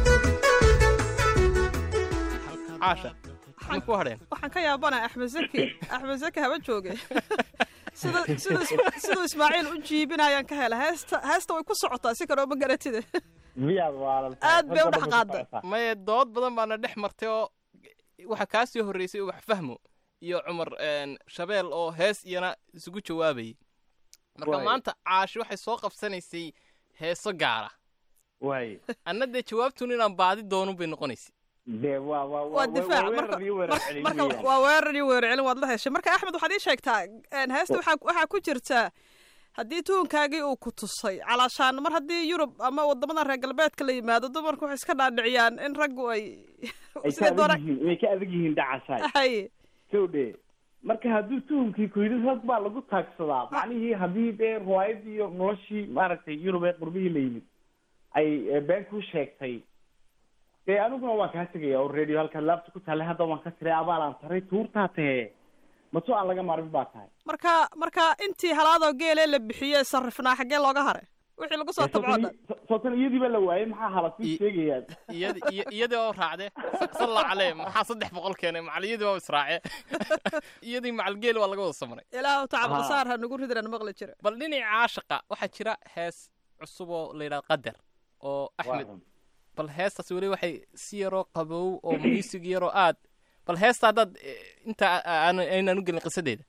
caasha maxay ku hadheen waxaan ka yaabanahay axmed zaki axmed zaki haba jooge sida sida siduu ismaaciil u jiibinayaan ka hela heesta heesta way ku socotaa si kale oo ma garatide aad bay u dhex qaadday maye dood badan baana dhex martay oo waxaa kaa soo horreysay wax fahmo iyo cumar shabeel oo hees iyana isugu jawaabayay marka maanta caashi waxay soo qabsanaysay heeso gaara anna dee jawaabtun inaan baadi doonun bay noqonaysay waa difaac marka waa weerar iyo weerarcelin waad la heshay marka axmed waxaad ii sheegtaa heesta waxaa ku jirta haddii tuunkaagii uu ku tusay calaashaan mar haddii yurub ama wadamada reer galbeedka la yimaado dumarku waxay iska dhaadhiciyaan in raggu ay way ka adag yihiin dhacasaay sowdhe marka hadduu tuunkii ku yidhi rag baa lagu taagsadaa macnihii haddii dee riwaayadii iyo noloshii maaragtay yurub ee qurbihii la yimid ay been ku sheegtay dee aniguna waan kaa tegaya oo radio halkaad laabta ku taallay hadda waan ka tiray abaalaan taray tuurtaa tahee mato aan laga maarmin baa tahay marka marka intii halaadoo geelee la bixiyey sarrifnaa xaggee looga haray wixii lagu soo tabco dhan sootan iyadii baa la waayey maxaa halasii sheegayaan iyadii oo raacde salla calee maxaa saddex boqol keenay macaliyadii waa israace iyadii macalgeel waa laga wada samray ilaahu tacab qasaar ha nagu ridan maqli jira bal dhinaca caashaqa waxaa jira hees cusub oo la yidhahdo qadar oo axmed bal heestaas weli waxay si yaroo qabow oo muusig yaroo aad bal heesta haddaad inta aynaan u gelin qisadeeda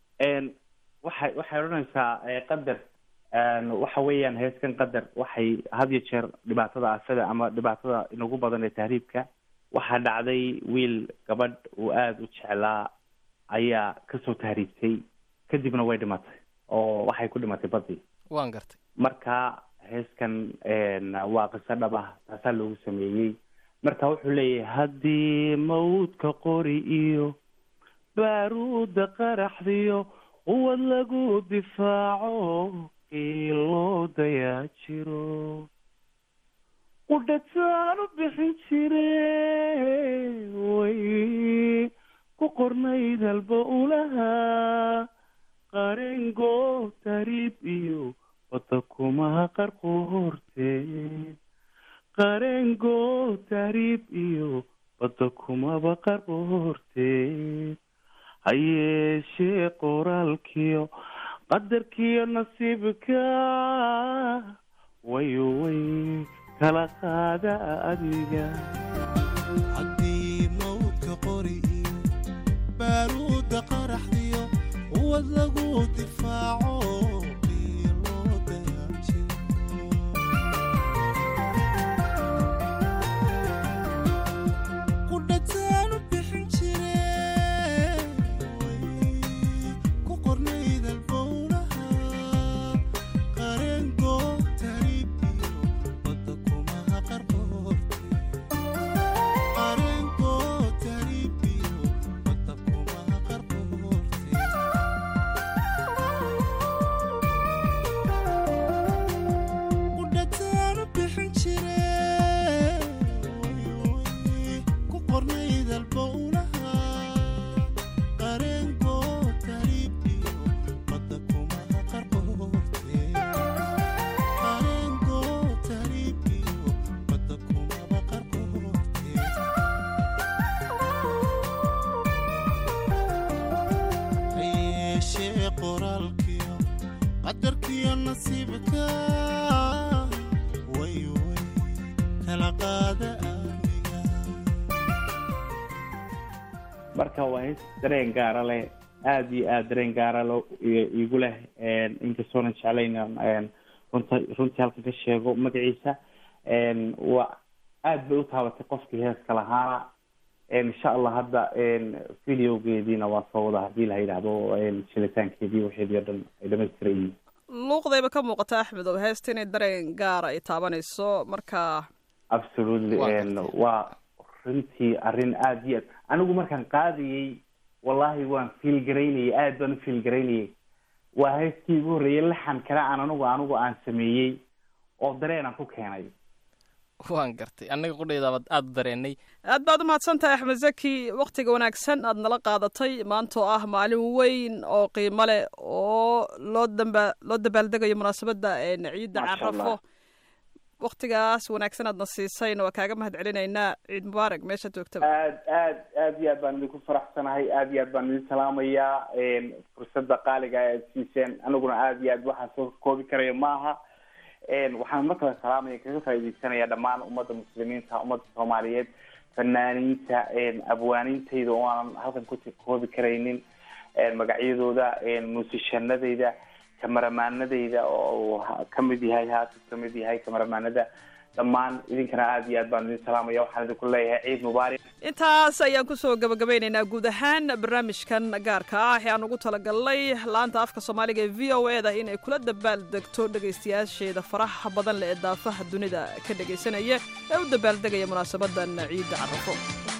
waxay waxay odhanaysaa qadar waxa weeyaan heeskan qadar waxay had iyo jeer dhibaatada asada ama dhibaatada inagu badan ee tahriibka waxaa dhacday wiil gabadh uu aada u jeclaa ayaa kasoo tahriibtay kadibna way dhimatay oo waxay ku dhimatay badii waan gartay marka heeskan waa qiso dhab ah taasaa loogu sameeyey marka wuxuu leeyahay haddii mawdka qori iyo baaruudda qaraxdiyo quwad lagu difaaco qiiloo dayaa jiro qudhataan u bixin jire way ku qornayd halba ulahaa qarengo tariib iyo wada kumaha qarqo horteed qarengo tariib iyo wada kumaba qarqo horteed ha yeeshee qoraalkiyo qadarkiyo nasiibka wayo way kala qaada adiga haddii mawdka qori iyo baaruudda qaraxdiyo uwad lagu difaaco qoraalkiyo qadarkiyo nasiibka marka waa hees dareen gaara leh aada iyo aada dareen gaara lo igu leh inkastoonan jeclayn runta runtii halka ka sheego magaciisa waa aada bay u taabatay qofkii heeska lahaana insha allah hadda videogeediina waa soo wada hadii la yidhaahdo shilitaankeedii waxeedii o dhan ay dhamaystiran yihiin luuqdayba ka muuqata axmed oo heesta inay dareen gaara ay taabanayso marka absolutely waa runtii arrin aada iyo aad anigu markaan qaadayey wallahi waan fiil garaynayay aada baan u fiil garaynayay waa heestii igu horreeyay laxan kale aan anigu anigu aan sameeyey oo dareen aan ku keenay waan gartay annaga qudhaydaabad aada u dareenay aad baad u mahadsan tahay axmed zaki waktiga wanaagsan aad nala qaadatay maantoo ah maalin weyn oo qiimo leh oo loo damba loo dabaaldegayo munaasabadda ciidda carafo waktigaas wanaagsan aadna siisayna waa kaaga mahad celinaynaa ciid mubaarak meesha joogtaba aad aad aad iyo aad baan idinku faraxsanahay aad iyo aad baan idin salaamayaa fursadda qaaliga aad siiseen aniguna aad iyo aad waxaan soo koobi karaya maaha waxaan mar kale salaamaya kaga faa'iidaysanaya dhammaan ummadda muslimiinta ummadda soomaaliyeed fanaaniinta abwaaniintayda oo aanan halkan ku koobi karaynin magacyadooda muusishanadayda kamaramaanadayda oo kamid yahay haatan kamid yahay kamaramaanada dhammaan idinkana aada iyo aad baan idin salaamaya waxaan idinku leeyahay ciid mubaarak intaas ayaan kusoo gabagabeynaynaa guud ahaan barnaamijkan gaarka ah ee aan ugu talagalnay laanta afka soomaaliga ee v o e da inay kula dabaal degto dhegaystayaasheeda faraha badan leh ee daafaha dunida ka dhegaysanaya ee u dabaaldegaya munaasabadan ciidda carafo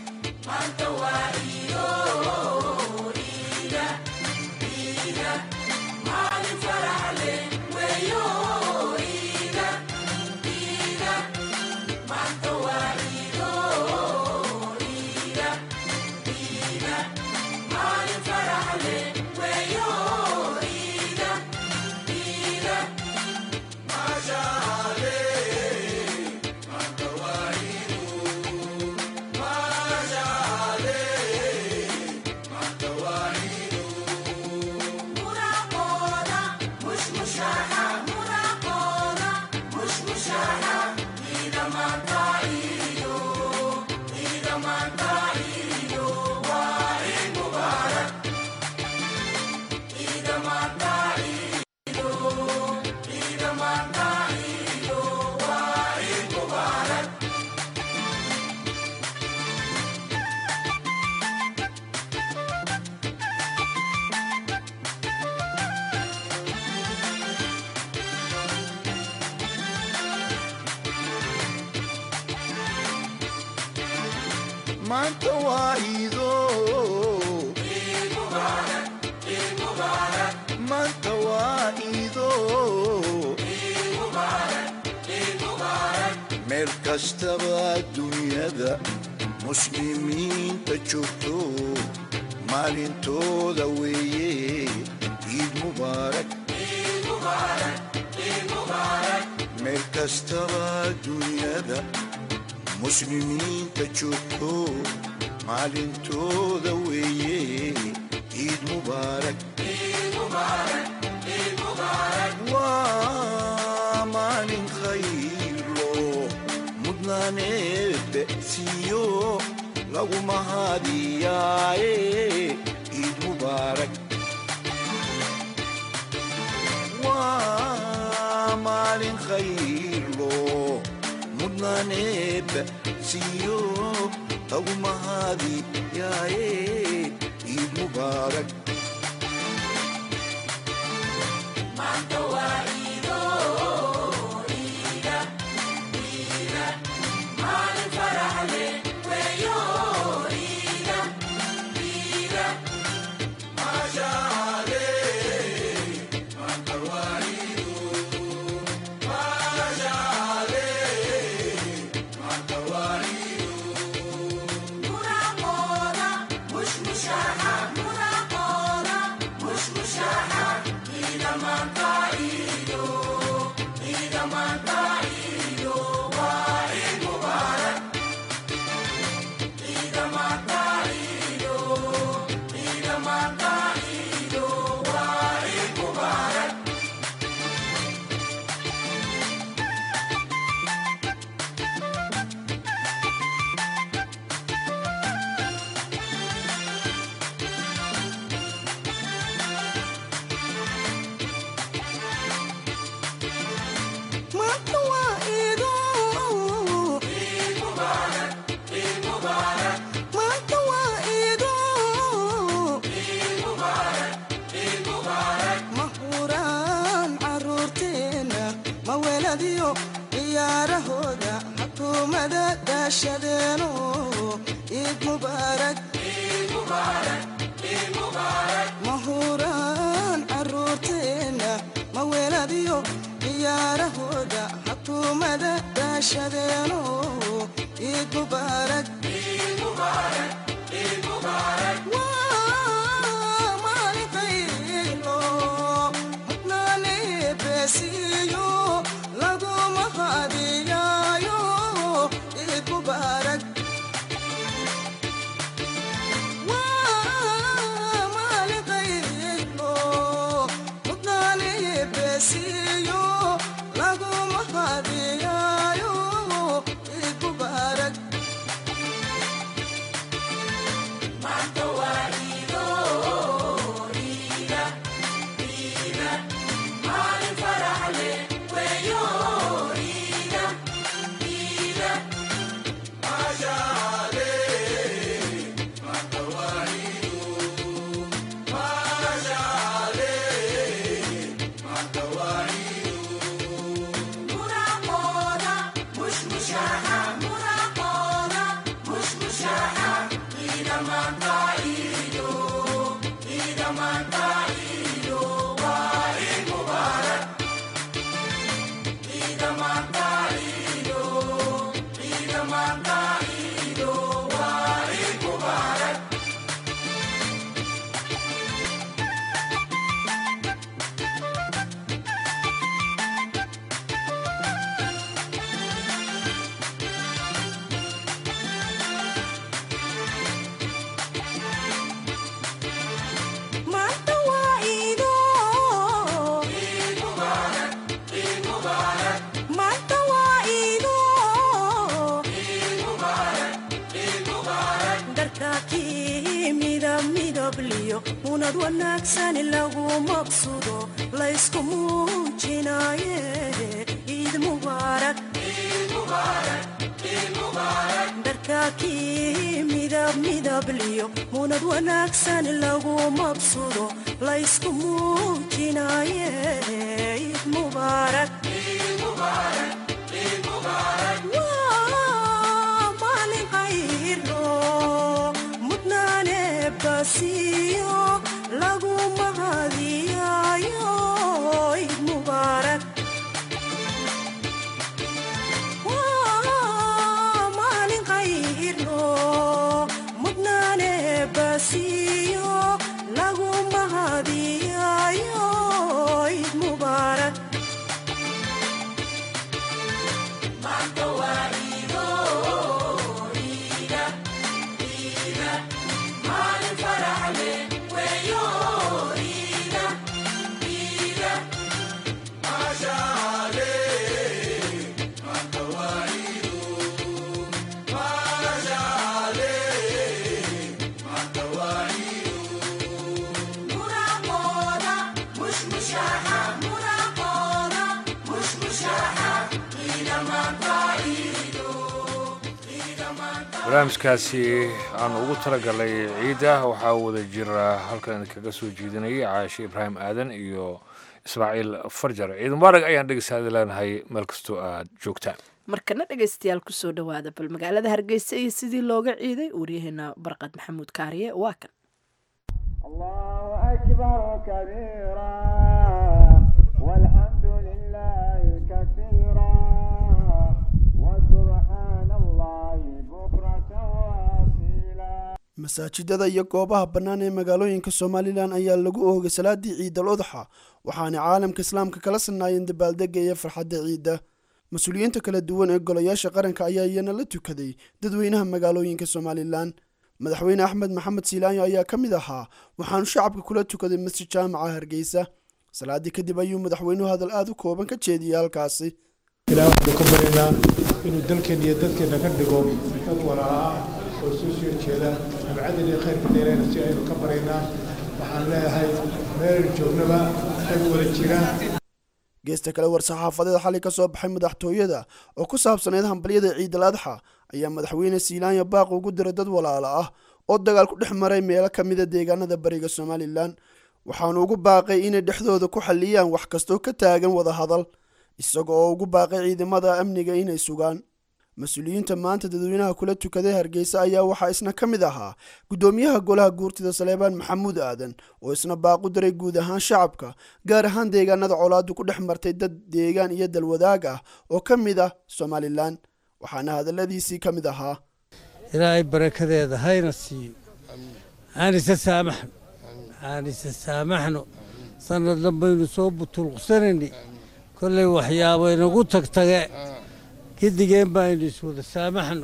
maanta waa iido maanta waa iido meel kastaba dunyada muslimiinta joogto maalintooda weeye ciid mubaarak meel kastaba dunyada muslimiinta joogto maalintooda weeye ciid mubaarak waa maalin khaylo mudnaaneedbe siiyo lagu mahadiyaaye ciid mubaarak waa maalin khaylo mudnaaneedbe siiyo lagu mahadiyaaye ciid mubaarak Muraqooda, mush mushaxa, muraqooda. weeladiyo ciyaarahooda xukuumada daashadeeno ciid mubaarak mahuraan caruurteena ma weeladiyo ciyaarahooda xukuumada daashadeeno ciid mubaarak munad wanaagsan lagu maqsudo laysku muujinaye ciid mubaarak darkaakii midab midabliyo munad wanaagsan lagu maqsudo laysku muujinaye ciid mubaarak maalin khayro mudnaane basiyo lagu mahadiyayo ciid mubaarak maalin khayro mudnaane basiyo lagu mahadiyayo ciid mubaarak barnaamijkaasi aan ugu talagalay ciida waxaa wada jira halkan kaga soo jeedinayay caashe ibraahim aadan iyo ismaaciil farjar ciid mubaarak ayaan dhegeystaada leenahay meel kastoo aad joogtaan markana dhegaystayaal kusoo dhawaada bal magaalada hargeysa iyo sidii looga ciiday waryaheena barqad maxamuud kaariye waa kan allahu akbar kabiira walxamdu lilaahi kasiira masaajidada iyo goobaha bannaan ee magaalooyinka somalilan ayaa lagu oogay salaadii ciidal udxa waxaana caalamka islaamka kala sinaayeen dabaaldega iyo farxadda ciidda mas-uuliyiinta kala duwan ee golayaasha qaranka ayaa iyana la tukaday dadweynaha magaalooyinka somalilan madaxweyne axmed maxamed siilaanyo ayaa ka mid ahaa waxaanu shacabka kula tukaday masjid jaamaca hargeysa salaadii kadib ayuu madaxweynuhu hadal aada u kooban ka jeediyey halkaasi ilaa waxaanu ka baryaynaa inuu dalkeen iyo dadkeena ka dhigo dad walaalaa oo soo soo jeeda nabcadin iyo khayrka dheerayna si aynu ka baryaynaa waxaan leeyahay meel joognaba dad wada jira geesta kale war-saxaafadeed xalay ka soo baxay madaxtooyada oo ku saabsaneyd hambalyada ciidal adxa ayaa madaxweyne siilaanyo baaq ugu diray dad walaala ah oo dagaal ku dhex maray meelo ka mida deegaanada bariga somalilan waxaanu ugu baaqay inay dhexdooda ku xalliyaan wax kastoo ka taagan wada hadal isaga oo ugu baaqay ciidamada amniga inay sugaan mas-uuliyiinta maanta dadweynaha kula tukaday hargeysa ayaa waxaa isna ka mid ahaa guddoomiyaha golaha guurtida saleebaan maxamuud aadan oo isna baaqu diray guud ahaan shacabka gaar ahaan deegaanada colaadu ku dhex martay dad deegaan iyo dalwadaag ah oo ka mid ah somalilan waxaana hadalladiisii ka mid ahaa ilaahay barakadeeda hayna siiyo aan isa saamaxno aan isa saamaxno sanad dambaynu soo butulqsanayni kollay waxyaabo inagu tagtage gidigeen baaynu iswada saamaxno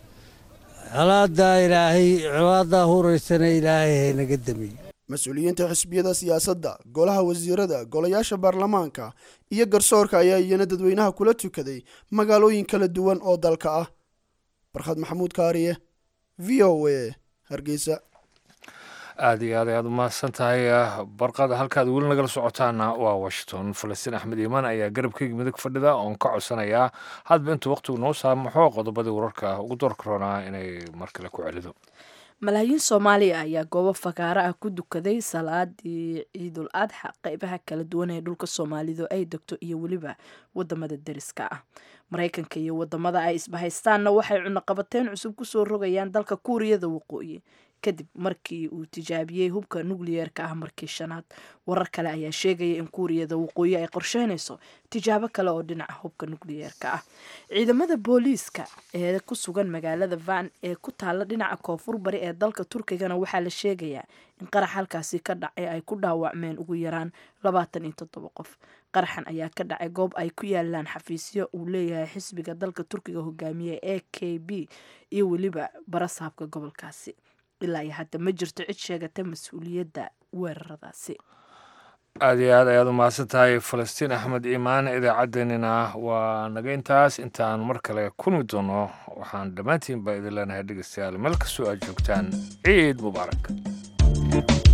colaadaa ilaahay colaadaa huraysana ilaahay haynaga damiyo mas-uuliyiinta xisbiyada siyaasadda golaha wasiirada golayaasha baarlamaanka iyo garsoorka ayaa iyana dadweynaha kula tukaday magaalooyin kala duwan oo dalka ah barkhad maxamuud kaariye v o a hargeysa aada iyo aad ayaad umahadsan tahay barqada halkaad weli nagala socotaana waa washington falastiin axmed iimaan ayaa garabkeyga midig fadhida oon ka codsanayaa hadba intuu waqtigu noo saamaxo qodobadii wararka ugu doorka roonaa inay mar kale ku celido malaayiin soomaaliya ayaa goobo fagaaro ah ku dukaday salaadii ciidul adxa qeybaha kala duwan ee dhulka soomaalidu ay degto iyo weliba wadamada deriska ah maraykanka iyo wadamada ay isbahaystaanna waxay cunaqabateen cusub kusoo rogayaan dalka kuuriyada waqooyi kadib markii uu tijaabiyey hubka nukliyeerka ah markii shanaad warar kale ayaa sheegaya in kuuriyada waqooyi ay qorsheynayso tijaabo kale oo dhinaca hubka nukliyeerka ah ciidamada booliiska ee ku sugan magaalada van ee ku taala dhinaca koonfur bari ee dalka turkigana waxaa la sheegayaa in qarax halkaasi ka dhacay ay ku dhaawacmeen ugu yaraan labaatan iyo toddoba qof qaraxan ayaa ka dhacay goob ay ku yaalaan xafiisyo uu leeyahay xisbiga dalka turkiga hogaamiye e k b iyo weliba barasaabka gobolkaasi ilaa iyo hadda ma jirto cid sheegata mas-uuliyadda weeraradaasi aada iyo aad ayaad umahadsan tahay falastiin axmed iimaan idaacaddeenina waa naga intaas intaan mar kale kulmi doono waxaan dhammaantiin baa idin leenahay dhegeystayaal meel kastoo aad joogtaan ciid mubaarak